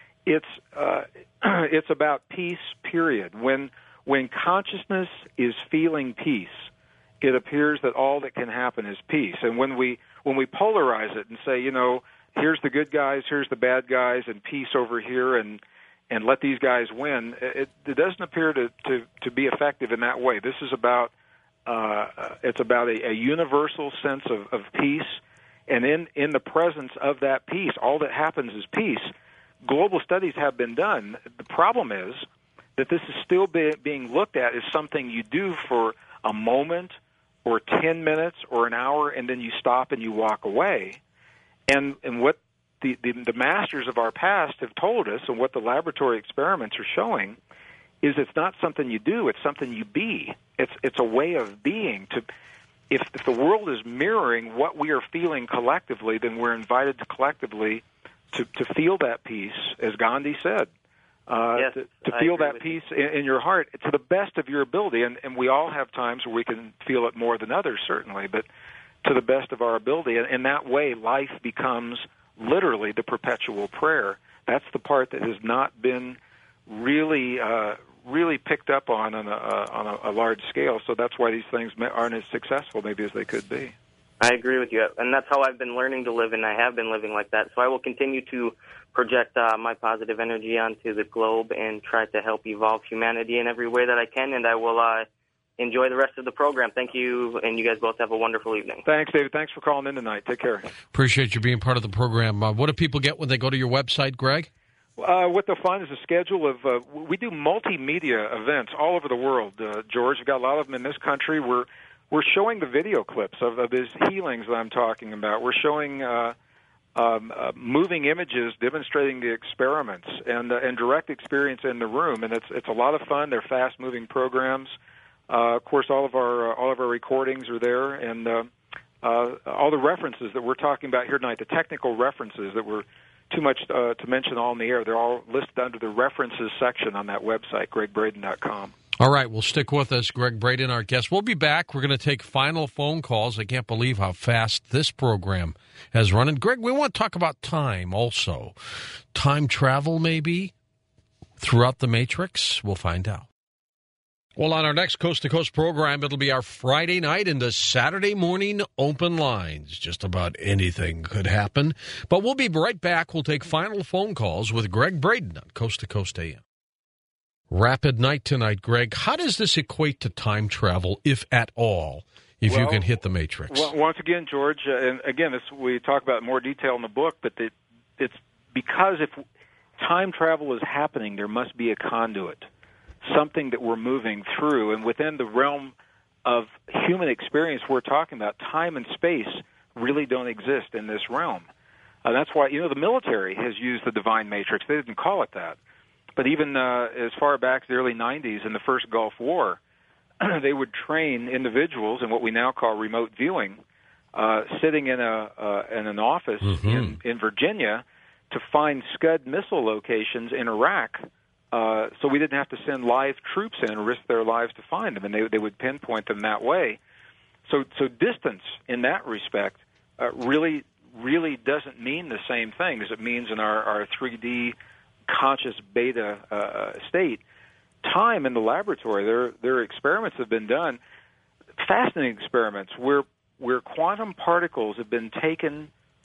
B: It's about peace, period. When consciousness is feeling peace, it appears that all that can happen is peace. And when we polarize it and say, here's the good guys, here's the bad guys, and peace over here, and let these guys win, it doesn't appear to be effective in that way. This is about it's about a universal sense of peace, and in the presence of that peace, all that happens is peace. Global studies have been done. The problem is that this is still being looked at as something you do for a moment or 10 minutes or an hour, and then you stop and you walk away. And what the masters of our past have told us, and what the laboratory experiments are showing, is it's not something you do, it's something you be. It's a way of being. If the world is mirroring what we are feeling collectively, then we're invited to collectively to feel that peace, as Gandhi said, to feel that peace in your heart to the best of your ability. And we all have times where we can feel it more than others, certainly, but to the best of our ability. And in that way, life becomes literally the perpetual prayer. That's the part that has not been really picked up on a large scale. So that's why these things aren't as successful maybe as they could be.
D: I agree with you, and that's how I've been learning to live, and I have been living like that. So I will continue to project my positive energy onto the globe and try to help evolve humanity in every way that I can, and I will enjoy the rest of the program. Thank you, and you guys both have a wonderful evening.
B: Thanks, David. Thanks for calling in tonight. Take care.
A: Appreciate you being part of the program. What do people get when they go to your website, Greg?
B: What they'll find is a schedule of, we do multimedia events all over the world, George. We've got a lot of them in this country. We're showing the video clips of these healings that I'm talking about. We're showing moving images demonstrating the experiments and direct experience in the room, and it's a lot of fun. They're fast-moving programs. Of course, all of our recordings are there, and all the references that we're talking about here tonight, the technical references that were too much to mention all in the air, they're all listed under the references section on that website, GregBraden.com.
A: All right, well, stick with us. Greg Braden, our guest. We'll be back. We're going to take final phone calls. I can't believe how fast this program has run. And, Greg, we want to talk about time also. Time travel, maybe, throughout the Matrix? We'll find out. Well, on our next Coast to Coast program, it'll be our Friday night into Saturday morning open lines. Just about anything could happen. But we'll be right back. We'll take final phone calls with Greg Braden on Coast to Coast AM. Rapid night tonight, Greg. How does this equate to time travel, if at all, if you can hit the Matrix?
B: Well, once again, George, and again, we talk about in more detail in the book, but it's because if time travel is happening, there must be a conduit, something that we're moving through. And within the realm of human experience we're talking about, time and space really don't exist in this realm. That's why, the military has used the divine matrix. They didn't call it that. But even as far back as the early 90s in the first Gulf War, they would train individuals in what we now call remote viewing, sitting in an office in Virginia to find Scud missile locations in Iraq, so we didn't have to send live troops in and risk their lives to find them, and they would pinpoint them that way. So distance in that respect really doesn't mean the same thing as it means in our 3D conscious beta state. Time in the laboratory, there experiments have been done, fascinating experiments where quantum particles have been taken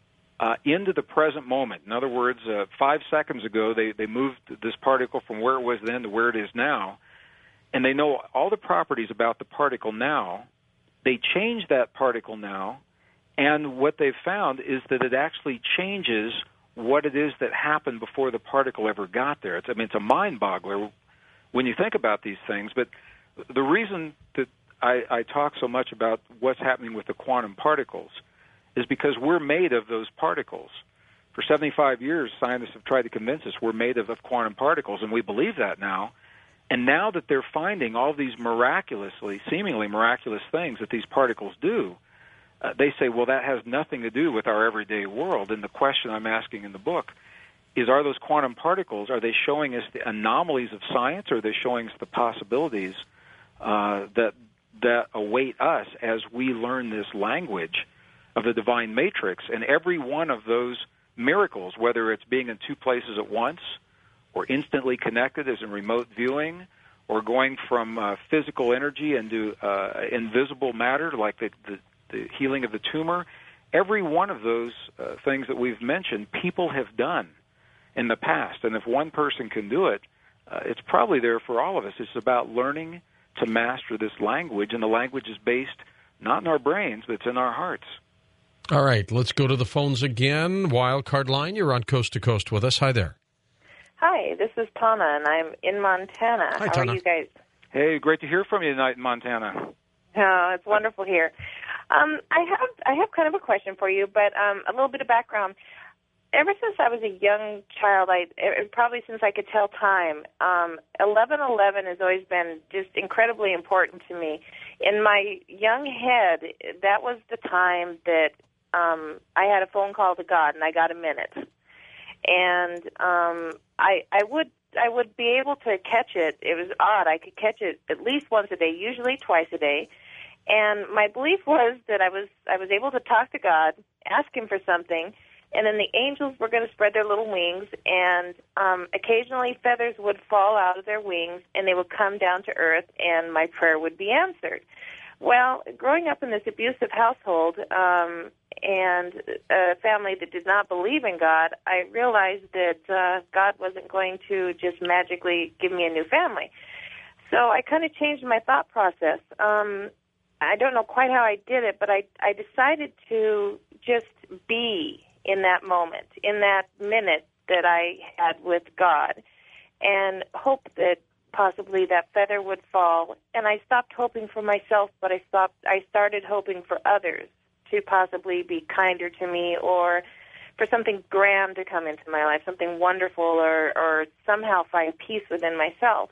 B: into the present moment. In other words, 5 seconds ago, they moved this particle from where it was then to where it is now, and they know all the properties about the particle now. They change that particle now, and what they've found is that it actually changes what it is that happened before the particle ever got there. It's a mind-boggler when you think about these things, but the reason that I talk so much about what's happening with the quantum particles is because we're made of those particles. For 75 years, scientists have tried to convince us we're made of quantum particles, and we believe that now. And now that they're finding all these seemingly miraculous things that these particles do, they say, well, that has nothing to do with our everyday world. And the question I'm asking in the book is, are those quantum particles, are they showing us the anomalies of science, or are they showing us the possibilities that await us as we learn this language of the divine matrix? And every one of those miracles, whether it's being in two places at once, or instantly connected as in remote viewing, or going from physical energy into invisible matter, like the healing of the tumor, every one of those things that we've mentioned, people have done in the past. And if one person can do it, it's probably there for all of us. It's about learning to master this language, and the language is based not in our brains, but it's in our hearts.
A: All right, let's go to the phones again. Wildcard line, you're on Coast to Coast with us. Hi there.
E: Hi, this is Tana, and I'm in Montana.
A: Hi,
E: How
A: Tana.
E: are you guys?
B: Hey, great to hear from you tonight in Montana.
E: Oh, it's wonderful here. I have kind of a question for you, but a little bit of background. Ever since I was a young child, probably since I could tell time, 11:11 has always been just incredibly important to me. In my young head, that was the time that I had a phone call to God, and I got a minute. And I would be able to catch it. It was odd. I could catch it at least once a day, usually twice a day. And my belief was that I was able to talk to God, ask Him for something, and then the angels were going to spread their little wings, and occasionally feathers would fall out of their wings, and they would come down to earth, and my prayer would be answered. Well, growing up in this abusive household and a family that did not believe in God, I realized that God wasn't going to just magically give me a new family. So I kind of changed my thought process. I don't know quite how I did it, but I decided to just be in that moment, in that minute, that I had with God, and hoped that possibly that feather would fall. And I stopped hoping for myself, but I started hoping for others to possibly be kinder to me, or for something grand to come into my life, something wonderful, or somehow find peace within myself.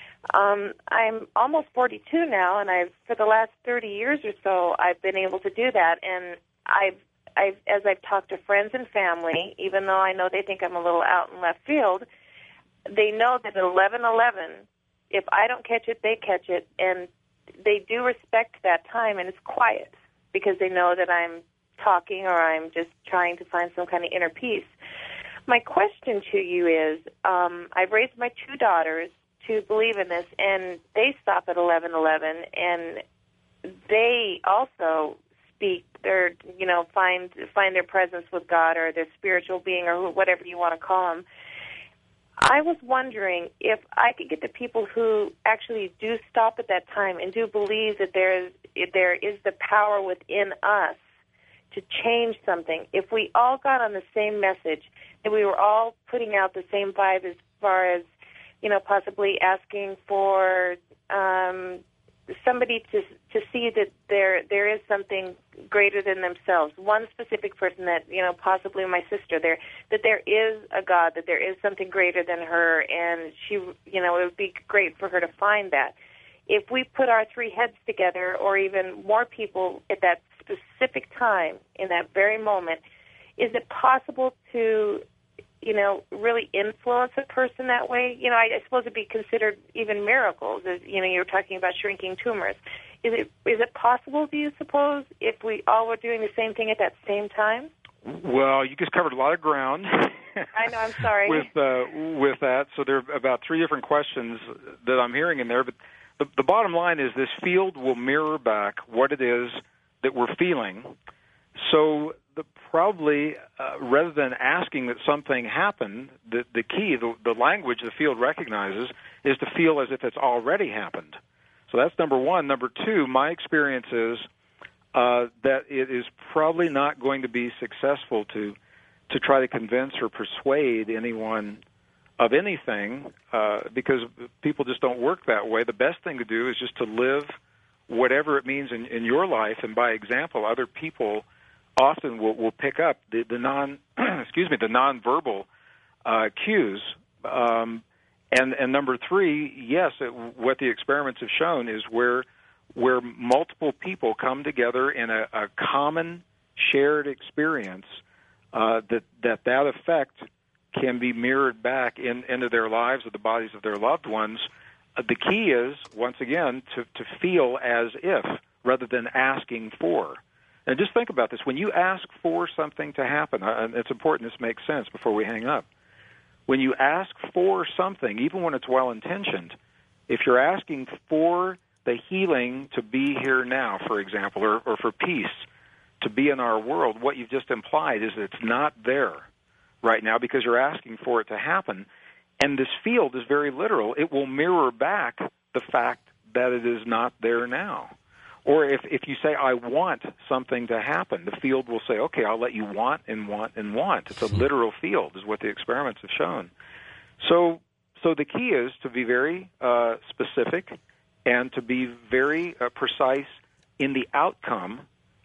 E: I'm almost 42 now, and for the last 30 years or so, I've been able to do that. And as I've talked to friends and family, even though I know they think I'm a little out in left field, they know that at 11:11, if I don't catch it, they catch it, and they do respect that time, and it's quiet because they know that I'm talking or I'm just trying to find some kind of inner peace. My question to you is, I've raised my 2 daughters to believe in this, and they stop at 11:11, and they also speak their, find their presence with God or their spiritual being or whatever you want to call them. I was wondering if I could get the people who actually do stop at that time and do believe that there is the power within us to change something. If we all got on the same message, and we were all putting out the same vibe as far as, possibly asking for somebody to see that there is something greater than themselves. One specific person that, possibly my sister, that there is a God, that there is something greater than her, and she, it would be great for her to find that. If we put our 3 heads together, or even more people at that specific time, in that very moment, is it possible to, really influence a person that way? I suppose it'd be considered even miracles, as, you were talking about shrinking tumors. Is it possible, do you suppose, if we all were doing the same thing at that same time?
B: Well, you just covered a lot of ground.
E: I know, I'm sorry.
B: with that, so there are about 3 different questions that I'm hearing in there, but the bottom line is this field will mirror back what it is that we're feeling. So probably, rather than asking that something happened, the key, the language the field recognizes is to feel as if it's already happened. So that's number 1. Number 2, my experience is that it is probably not going to be successful to try to convince or persuade anyone of anything, because people just don't work that way. The best thing to do is just to live whatever it means in your life, and by example, other people often will pick up the nonverbal cues. And number 3, yes, what the experiments have shown is where multiple people come together in a common shared experience, that effect can be mirrored back into their lives or the bodies of their loved ones. The key is, once again, to feel as if, rather than asking for. And just think about this. When you ask for something to happen, and it's important this makes sense before we hang up. When you ask for something, even when it's well-intentioned, if you're asking for the healing to be here now, for example, or for peace to be in our world, what you've just implied is that it's not there right now because you're asking for it to happen. And this field is very literal. It will mirror back the fact that it is not there now. Or if you say, I want something to happen, the field will say, okay, I'll let you want and want and want. It's a literal field, is what the experiments have shown. So the key is to be very specific and to be very precise in the outcome,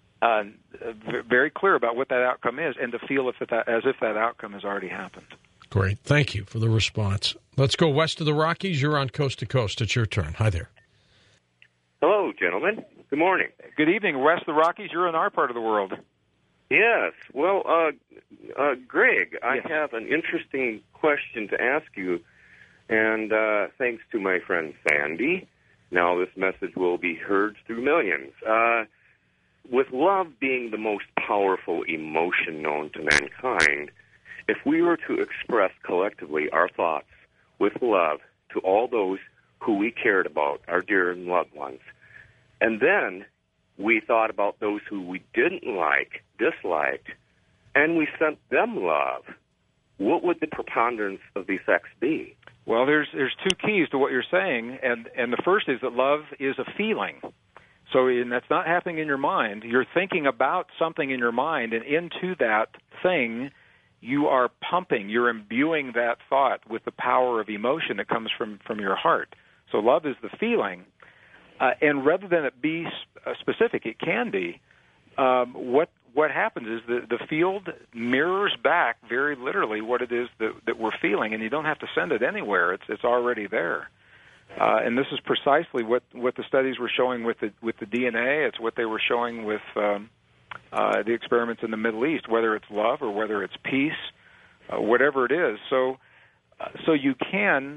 B: very clear about what that outcome is, and to feel as if that outcome has already happened.
A: Great. Thank you for the response. Let's go west of the Rockies. You're on Coast to Coast. It's your turn. Hi there.
F: Hello, gentlemen. Good morning.
B: Good evening. West of the Rockies, you're in our part of the world.
F: Yes. Well, Greg,
B: yes.
F: I have an interesting question to ask you, and thanks to my friend Sandy, now this message will be heard through millions. With love being the most powerful emotion known to mankind, if we were to express collectively our thoughts with love to all those who we cared about, our dear and loved ones, and then we thought about those who we didn't like, disliked, and we sent them love, what would the preponderance of the effects be?
B: Well, there's 2 keys to what you're saying, and the first is that love is a feeling. So that's not happening in your mind. You're thinking about something in your mind, and into that thing you are pumping, you're imbuing that thought with the power of emotion that comes from your heart. So love is the feeling. And rather than it be specific, it can be. What happens is the field mirrors back very literally what it is that we're feeling, and you don't have to send it anywhere. It's already there. And this is precisely what the studies were showing with the DNA. It's what they were showing with the experiments in the Middle East, whether it's love or whether it's peace, whatever it is. So you can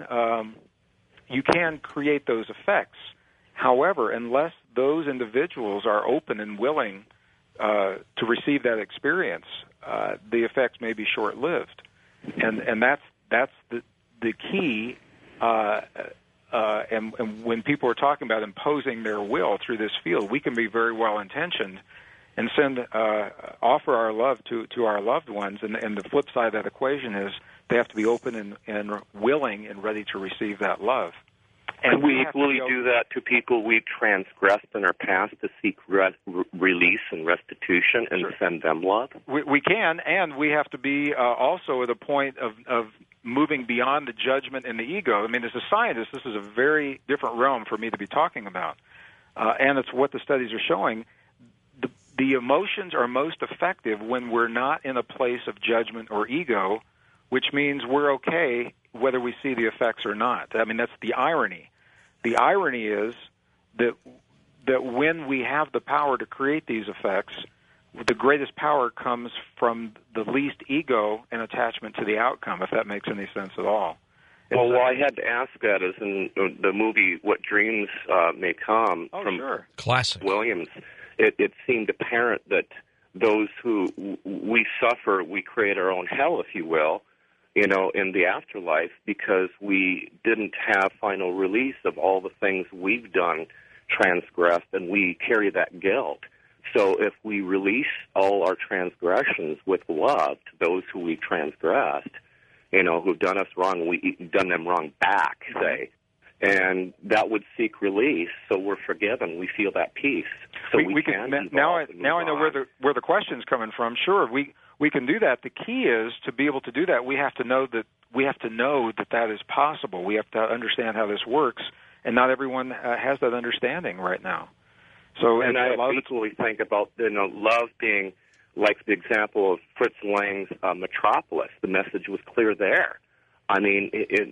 B: create those effects. However, unless those individuals are open and willing to receive that experience, the effects may be short-lived, and that's the key. And when people are talking about imposing their will through this field, we can be very well-intentioned and offer our love to our loved ones. And the flip side of that equation is they have to be open and willing and ready to receive that love.
F: And we equally do that to people we've transgressed in our past to seek release and restitution and send them love?
B: We can, and we have to be also at a point of moving beyond the judgment and the ego. I mean, as a scientist, this is a very different realm for me to be talking about. And it's what the studies are showing. The emotions are most effective when we're not in a place of judgment or ego, which means we're okay whether we see the effects or not. I mean, that's the irony. The irony is that when we have the power to create these effects, the greatest power comes from the least ego and attachment to the outcome, if that makes any sense at all.
F: Well, I had to ask that as in the movie What Dreams May Come from
A: Classic.
F: Williams. It seemed apparent that those who we suffer, we create our own hell, if you will, in the afterlife, because we didn't have final release of all the things we've done, transgressed, and we carry that guilt. So if we release all our transgressions with love to those who we've transgressed, who've done us wrong, we've done them wrong back, say, and that would seek release, so we're forgiven. We feel that peace. So we can
B: now I know where the question's coming from. Sure, we can do that. The key is to be able to do that. We have to know that is possible. We have to understand how this works, and not everyone has that understanding right now. So,
F: and I equally think about love being like the example of Fritz Lang's Metropolis. The message was clear there. I mean,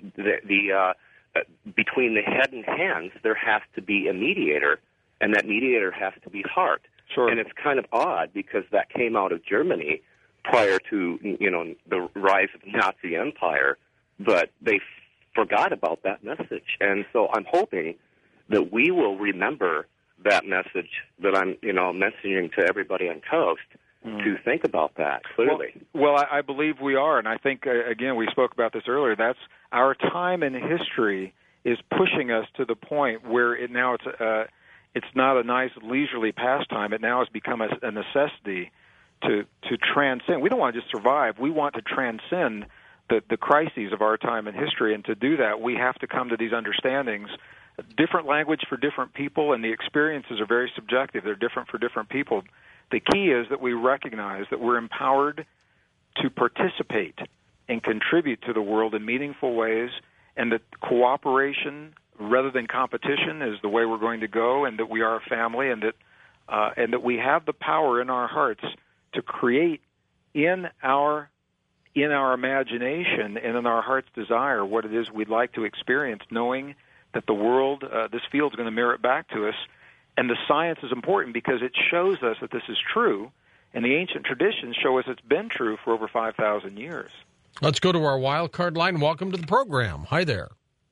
F: between the head and hands, there has to be a mediator, and that mediator has to be heart.
B: Sure.
F: And it's kind of odd because that came out of Germany prior to the rise of the Nazi Empire, but they forgot about that message. And so I'm hoping that we will remember that message that I'm messaging to everybody on Coast to think about that clearly.
B: Well, I believe we are, and I think, again, we spoke about this earlier, that's our time in history is pushing us to the point where it's not a nice leisurely pastime. It now has become a necessity to transcend. We don't want to just survive. We want to transcend the crises of our time in history, and to do that, we have to come to these understandings. Different language for different people, and the experiences are very subjective. They're different for different people. The key is that we recognize that we're empowered to participate and contribute to the world in meaningful ways, and that cooperation rather than competition is the way we're going to go, and that we are a family, and that we have the power in our hearts to create in our imagination and in our heart's desire what it is we'd like to experience, knowing that the world, this field is going to mirror it back to us. And the science is important because it shows us that this is true, and the ancient traditions show us it's been true for over 5,000 years.
A: Let's go to our wild card line. Welcome to the program. Hi there.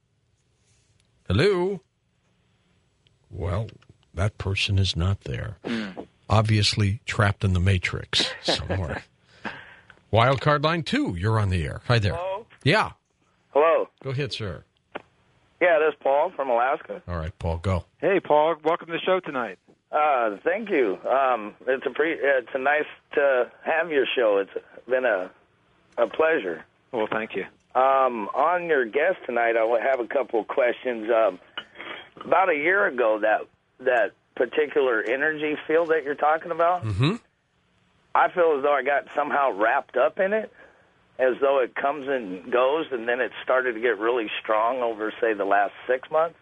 A: Hello. Well, that person is not there. Obviously trapped in the matrix somewhere. Wild card line 2, you're on the air. Hi there.
G: Hello?
A: Yeah.
G: Hello.
A: Go ahead, sir.
G: Yeah, this is Paul from Alaska.
A: All right, Paul, go.
B: Hey, Paul. Welcome to the show tonight.
G: Thank you. It's nice to have your show. It's been a pleasure.
B: Well, thank you.
G: On your guest tonight, I have a couple of questions. About a year ago, that particular energy field that you're talking about,
A: Mm-hmm.
G: I feel as though I got somehow wrapped up in it. as though it comes and goes, and then it started to get really strong over, say, the last 6 months.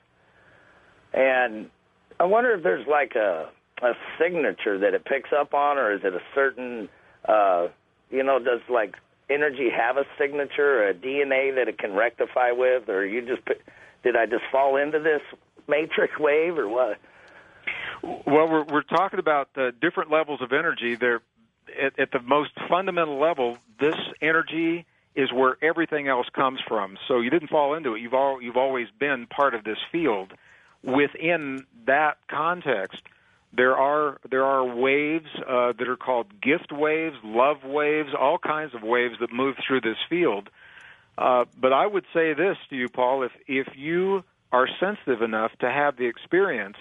G: And I wonder if there's like a signature that it picks up on, or is it a certain, does like energy have a signature, or a DNA that it can rectify with, or did I just fall into this matrix wave, or what?
B: Well, we're talking about different levels of energy. They're at the most fundamental level. This energy is where everything else comes from. So you didn't fall into it. You've always been part of this field. Within that context, there are waves that are called gift waves, love waves, all kinds of waves that move through this field. But I would say this to you, Paul: if you are sensitive enough to have the experience,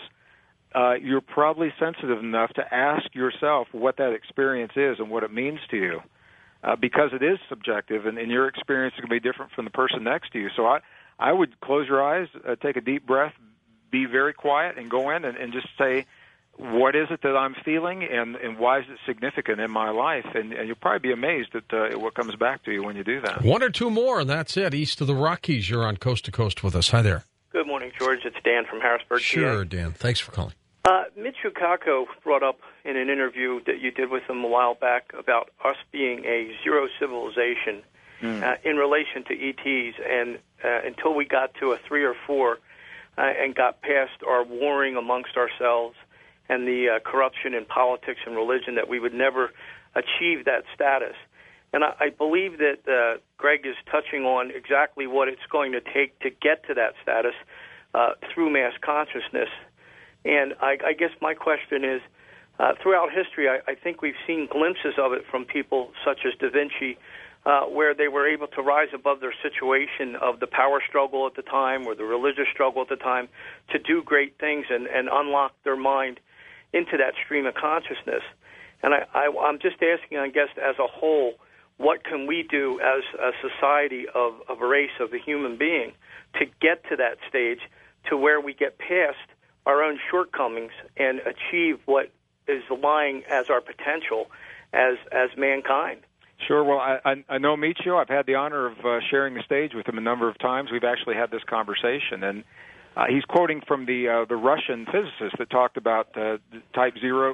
B: you're probably sensitive enough to ask yourself what that experience is and what it means to you, because it is subjective, and your experience is going to be different from the person next to you. So I would close your eyes, take a deep breath, be very quiet, and go in and just say, what is it that I'm feeling, and why is it significant in my life? And you'll probably be amazed at what comes back to you when you do that.
A: One or two more, and that's it. East of the Rockies, you're on Coast to Coast with us. Hi there.
H: Good morning, George. It's Dan from Harrisburg.
A: Sure,
H: PA.
A: Dan. Thanks for calling.
H: Michio Kaku brought up in an interview that you did with him a while back about us being a zero civilization in relation to ETs, and until we got to a 3 or 4 and got past our warring amongst ourselves and the corruption in politics and religion, that we would never achieve that status. And I believe that Greg is touching on exactly what it's going to take to get to that status through mass consciousness. And I guess my question is, throughout history, I think we've seen glimpses of it from people such as Da Vinci, where they were able to rise above their situation of the power struggle at the time or the religious struggle at the time to do great things and unlock their mind into that stream of consciousness. And I'm just asking, I guess, as a whole, what can we do as a society of a race, of a human being, to get to that stage to where we get past our own shortcomings and achieve what is lying as our potential as mankind?
B: Sure. Well, I know Michio. I've had the honor of sharing the stage with him a number of times. We've actually had this conversation, and he's quoting from the Russian physicist that talked about type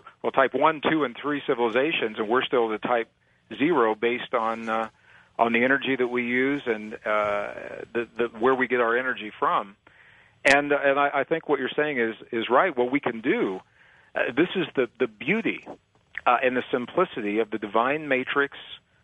B: 1, 2, and 3 civilizations, and we're still the type 0 based on the energy that we use and where we get our energy from. And I think what you're saying is right. What we can do, this is the beauty and the simplicity of the divine matrix,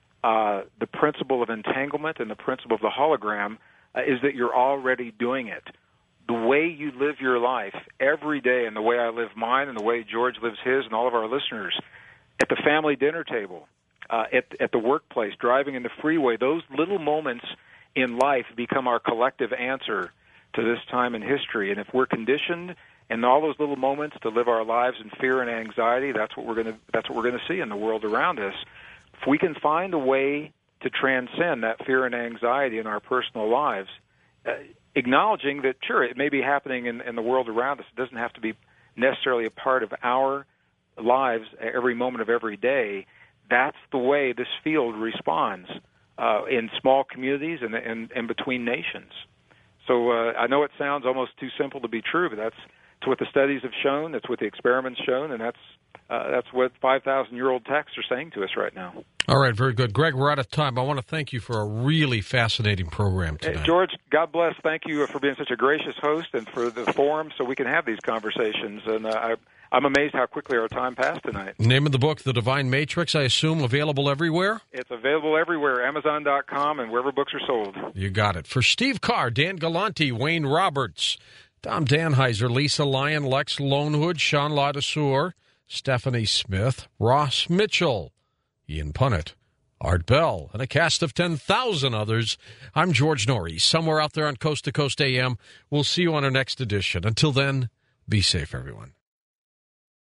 B: the principle of entanglement and the principle of the hologram, is that you're already doing it. The way you live your life every day, and the way I live mine, and the way George lives his, and all of our listeners, at the family dinner table, at the workplace, driving in the freeway, those little moments in life become our collective answer to this time in history. And if we're conditioned in all those little moments to live our lives in fear and anxiety, that's what we're going to see in the world around us. If we can find a way to transcend that fear and anxiety in our personal lives, acknowledging that, sure, it may be happening in the world around us. It doesn't have to be necessarily a part of our lives every moment of every day. That's the way this field responds in small communities and between nations. So I know it sounds almost too simple to be true, but that's what the studies have shown, that's what the experiments shown, and that's what 5,000-year-old texts are saying to us right now.
A: All right, very good. Greg, we're out of time. I want to thank you for a really fascinating program today.
B: Hey, George, God bless. Thank you for being such a gracious host and for the forum so we can have these conversations. And I'm amazed how quickly our time passed tonight.
A: Name of the book, The Divine Matrix, I assume available everywhere?
B: It's available everywhere, Amazon.com and wherever books are sold.
A: You got it. For Steve Carr, Dan Galante, Wayne Roberts, Tom Danheiser, Lisa Lyon, Lex Lonewood, Sean Ladesseur, Stephanie Smith, Ross Mitchell, Ian Punnett, Art Bell, and a cast of 10,000 others. I'm George Norrie, somewhere out there on Coast to Coast AM. We'll see you on our next edition. Until then, be safe, everyone.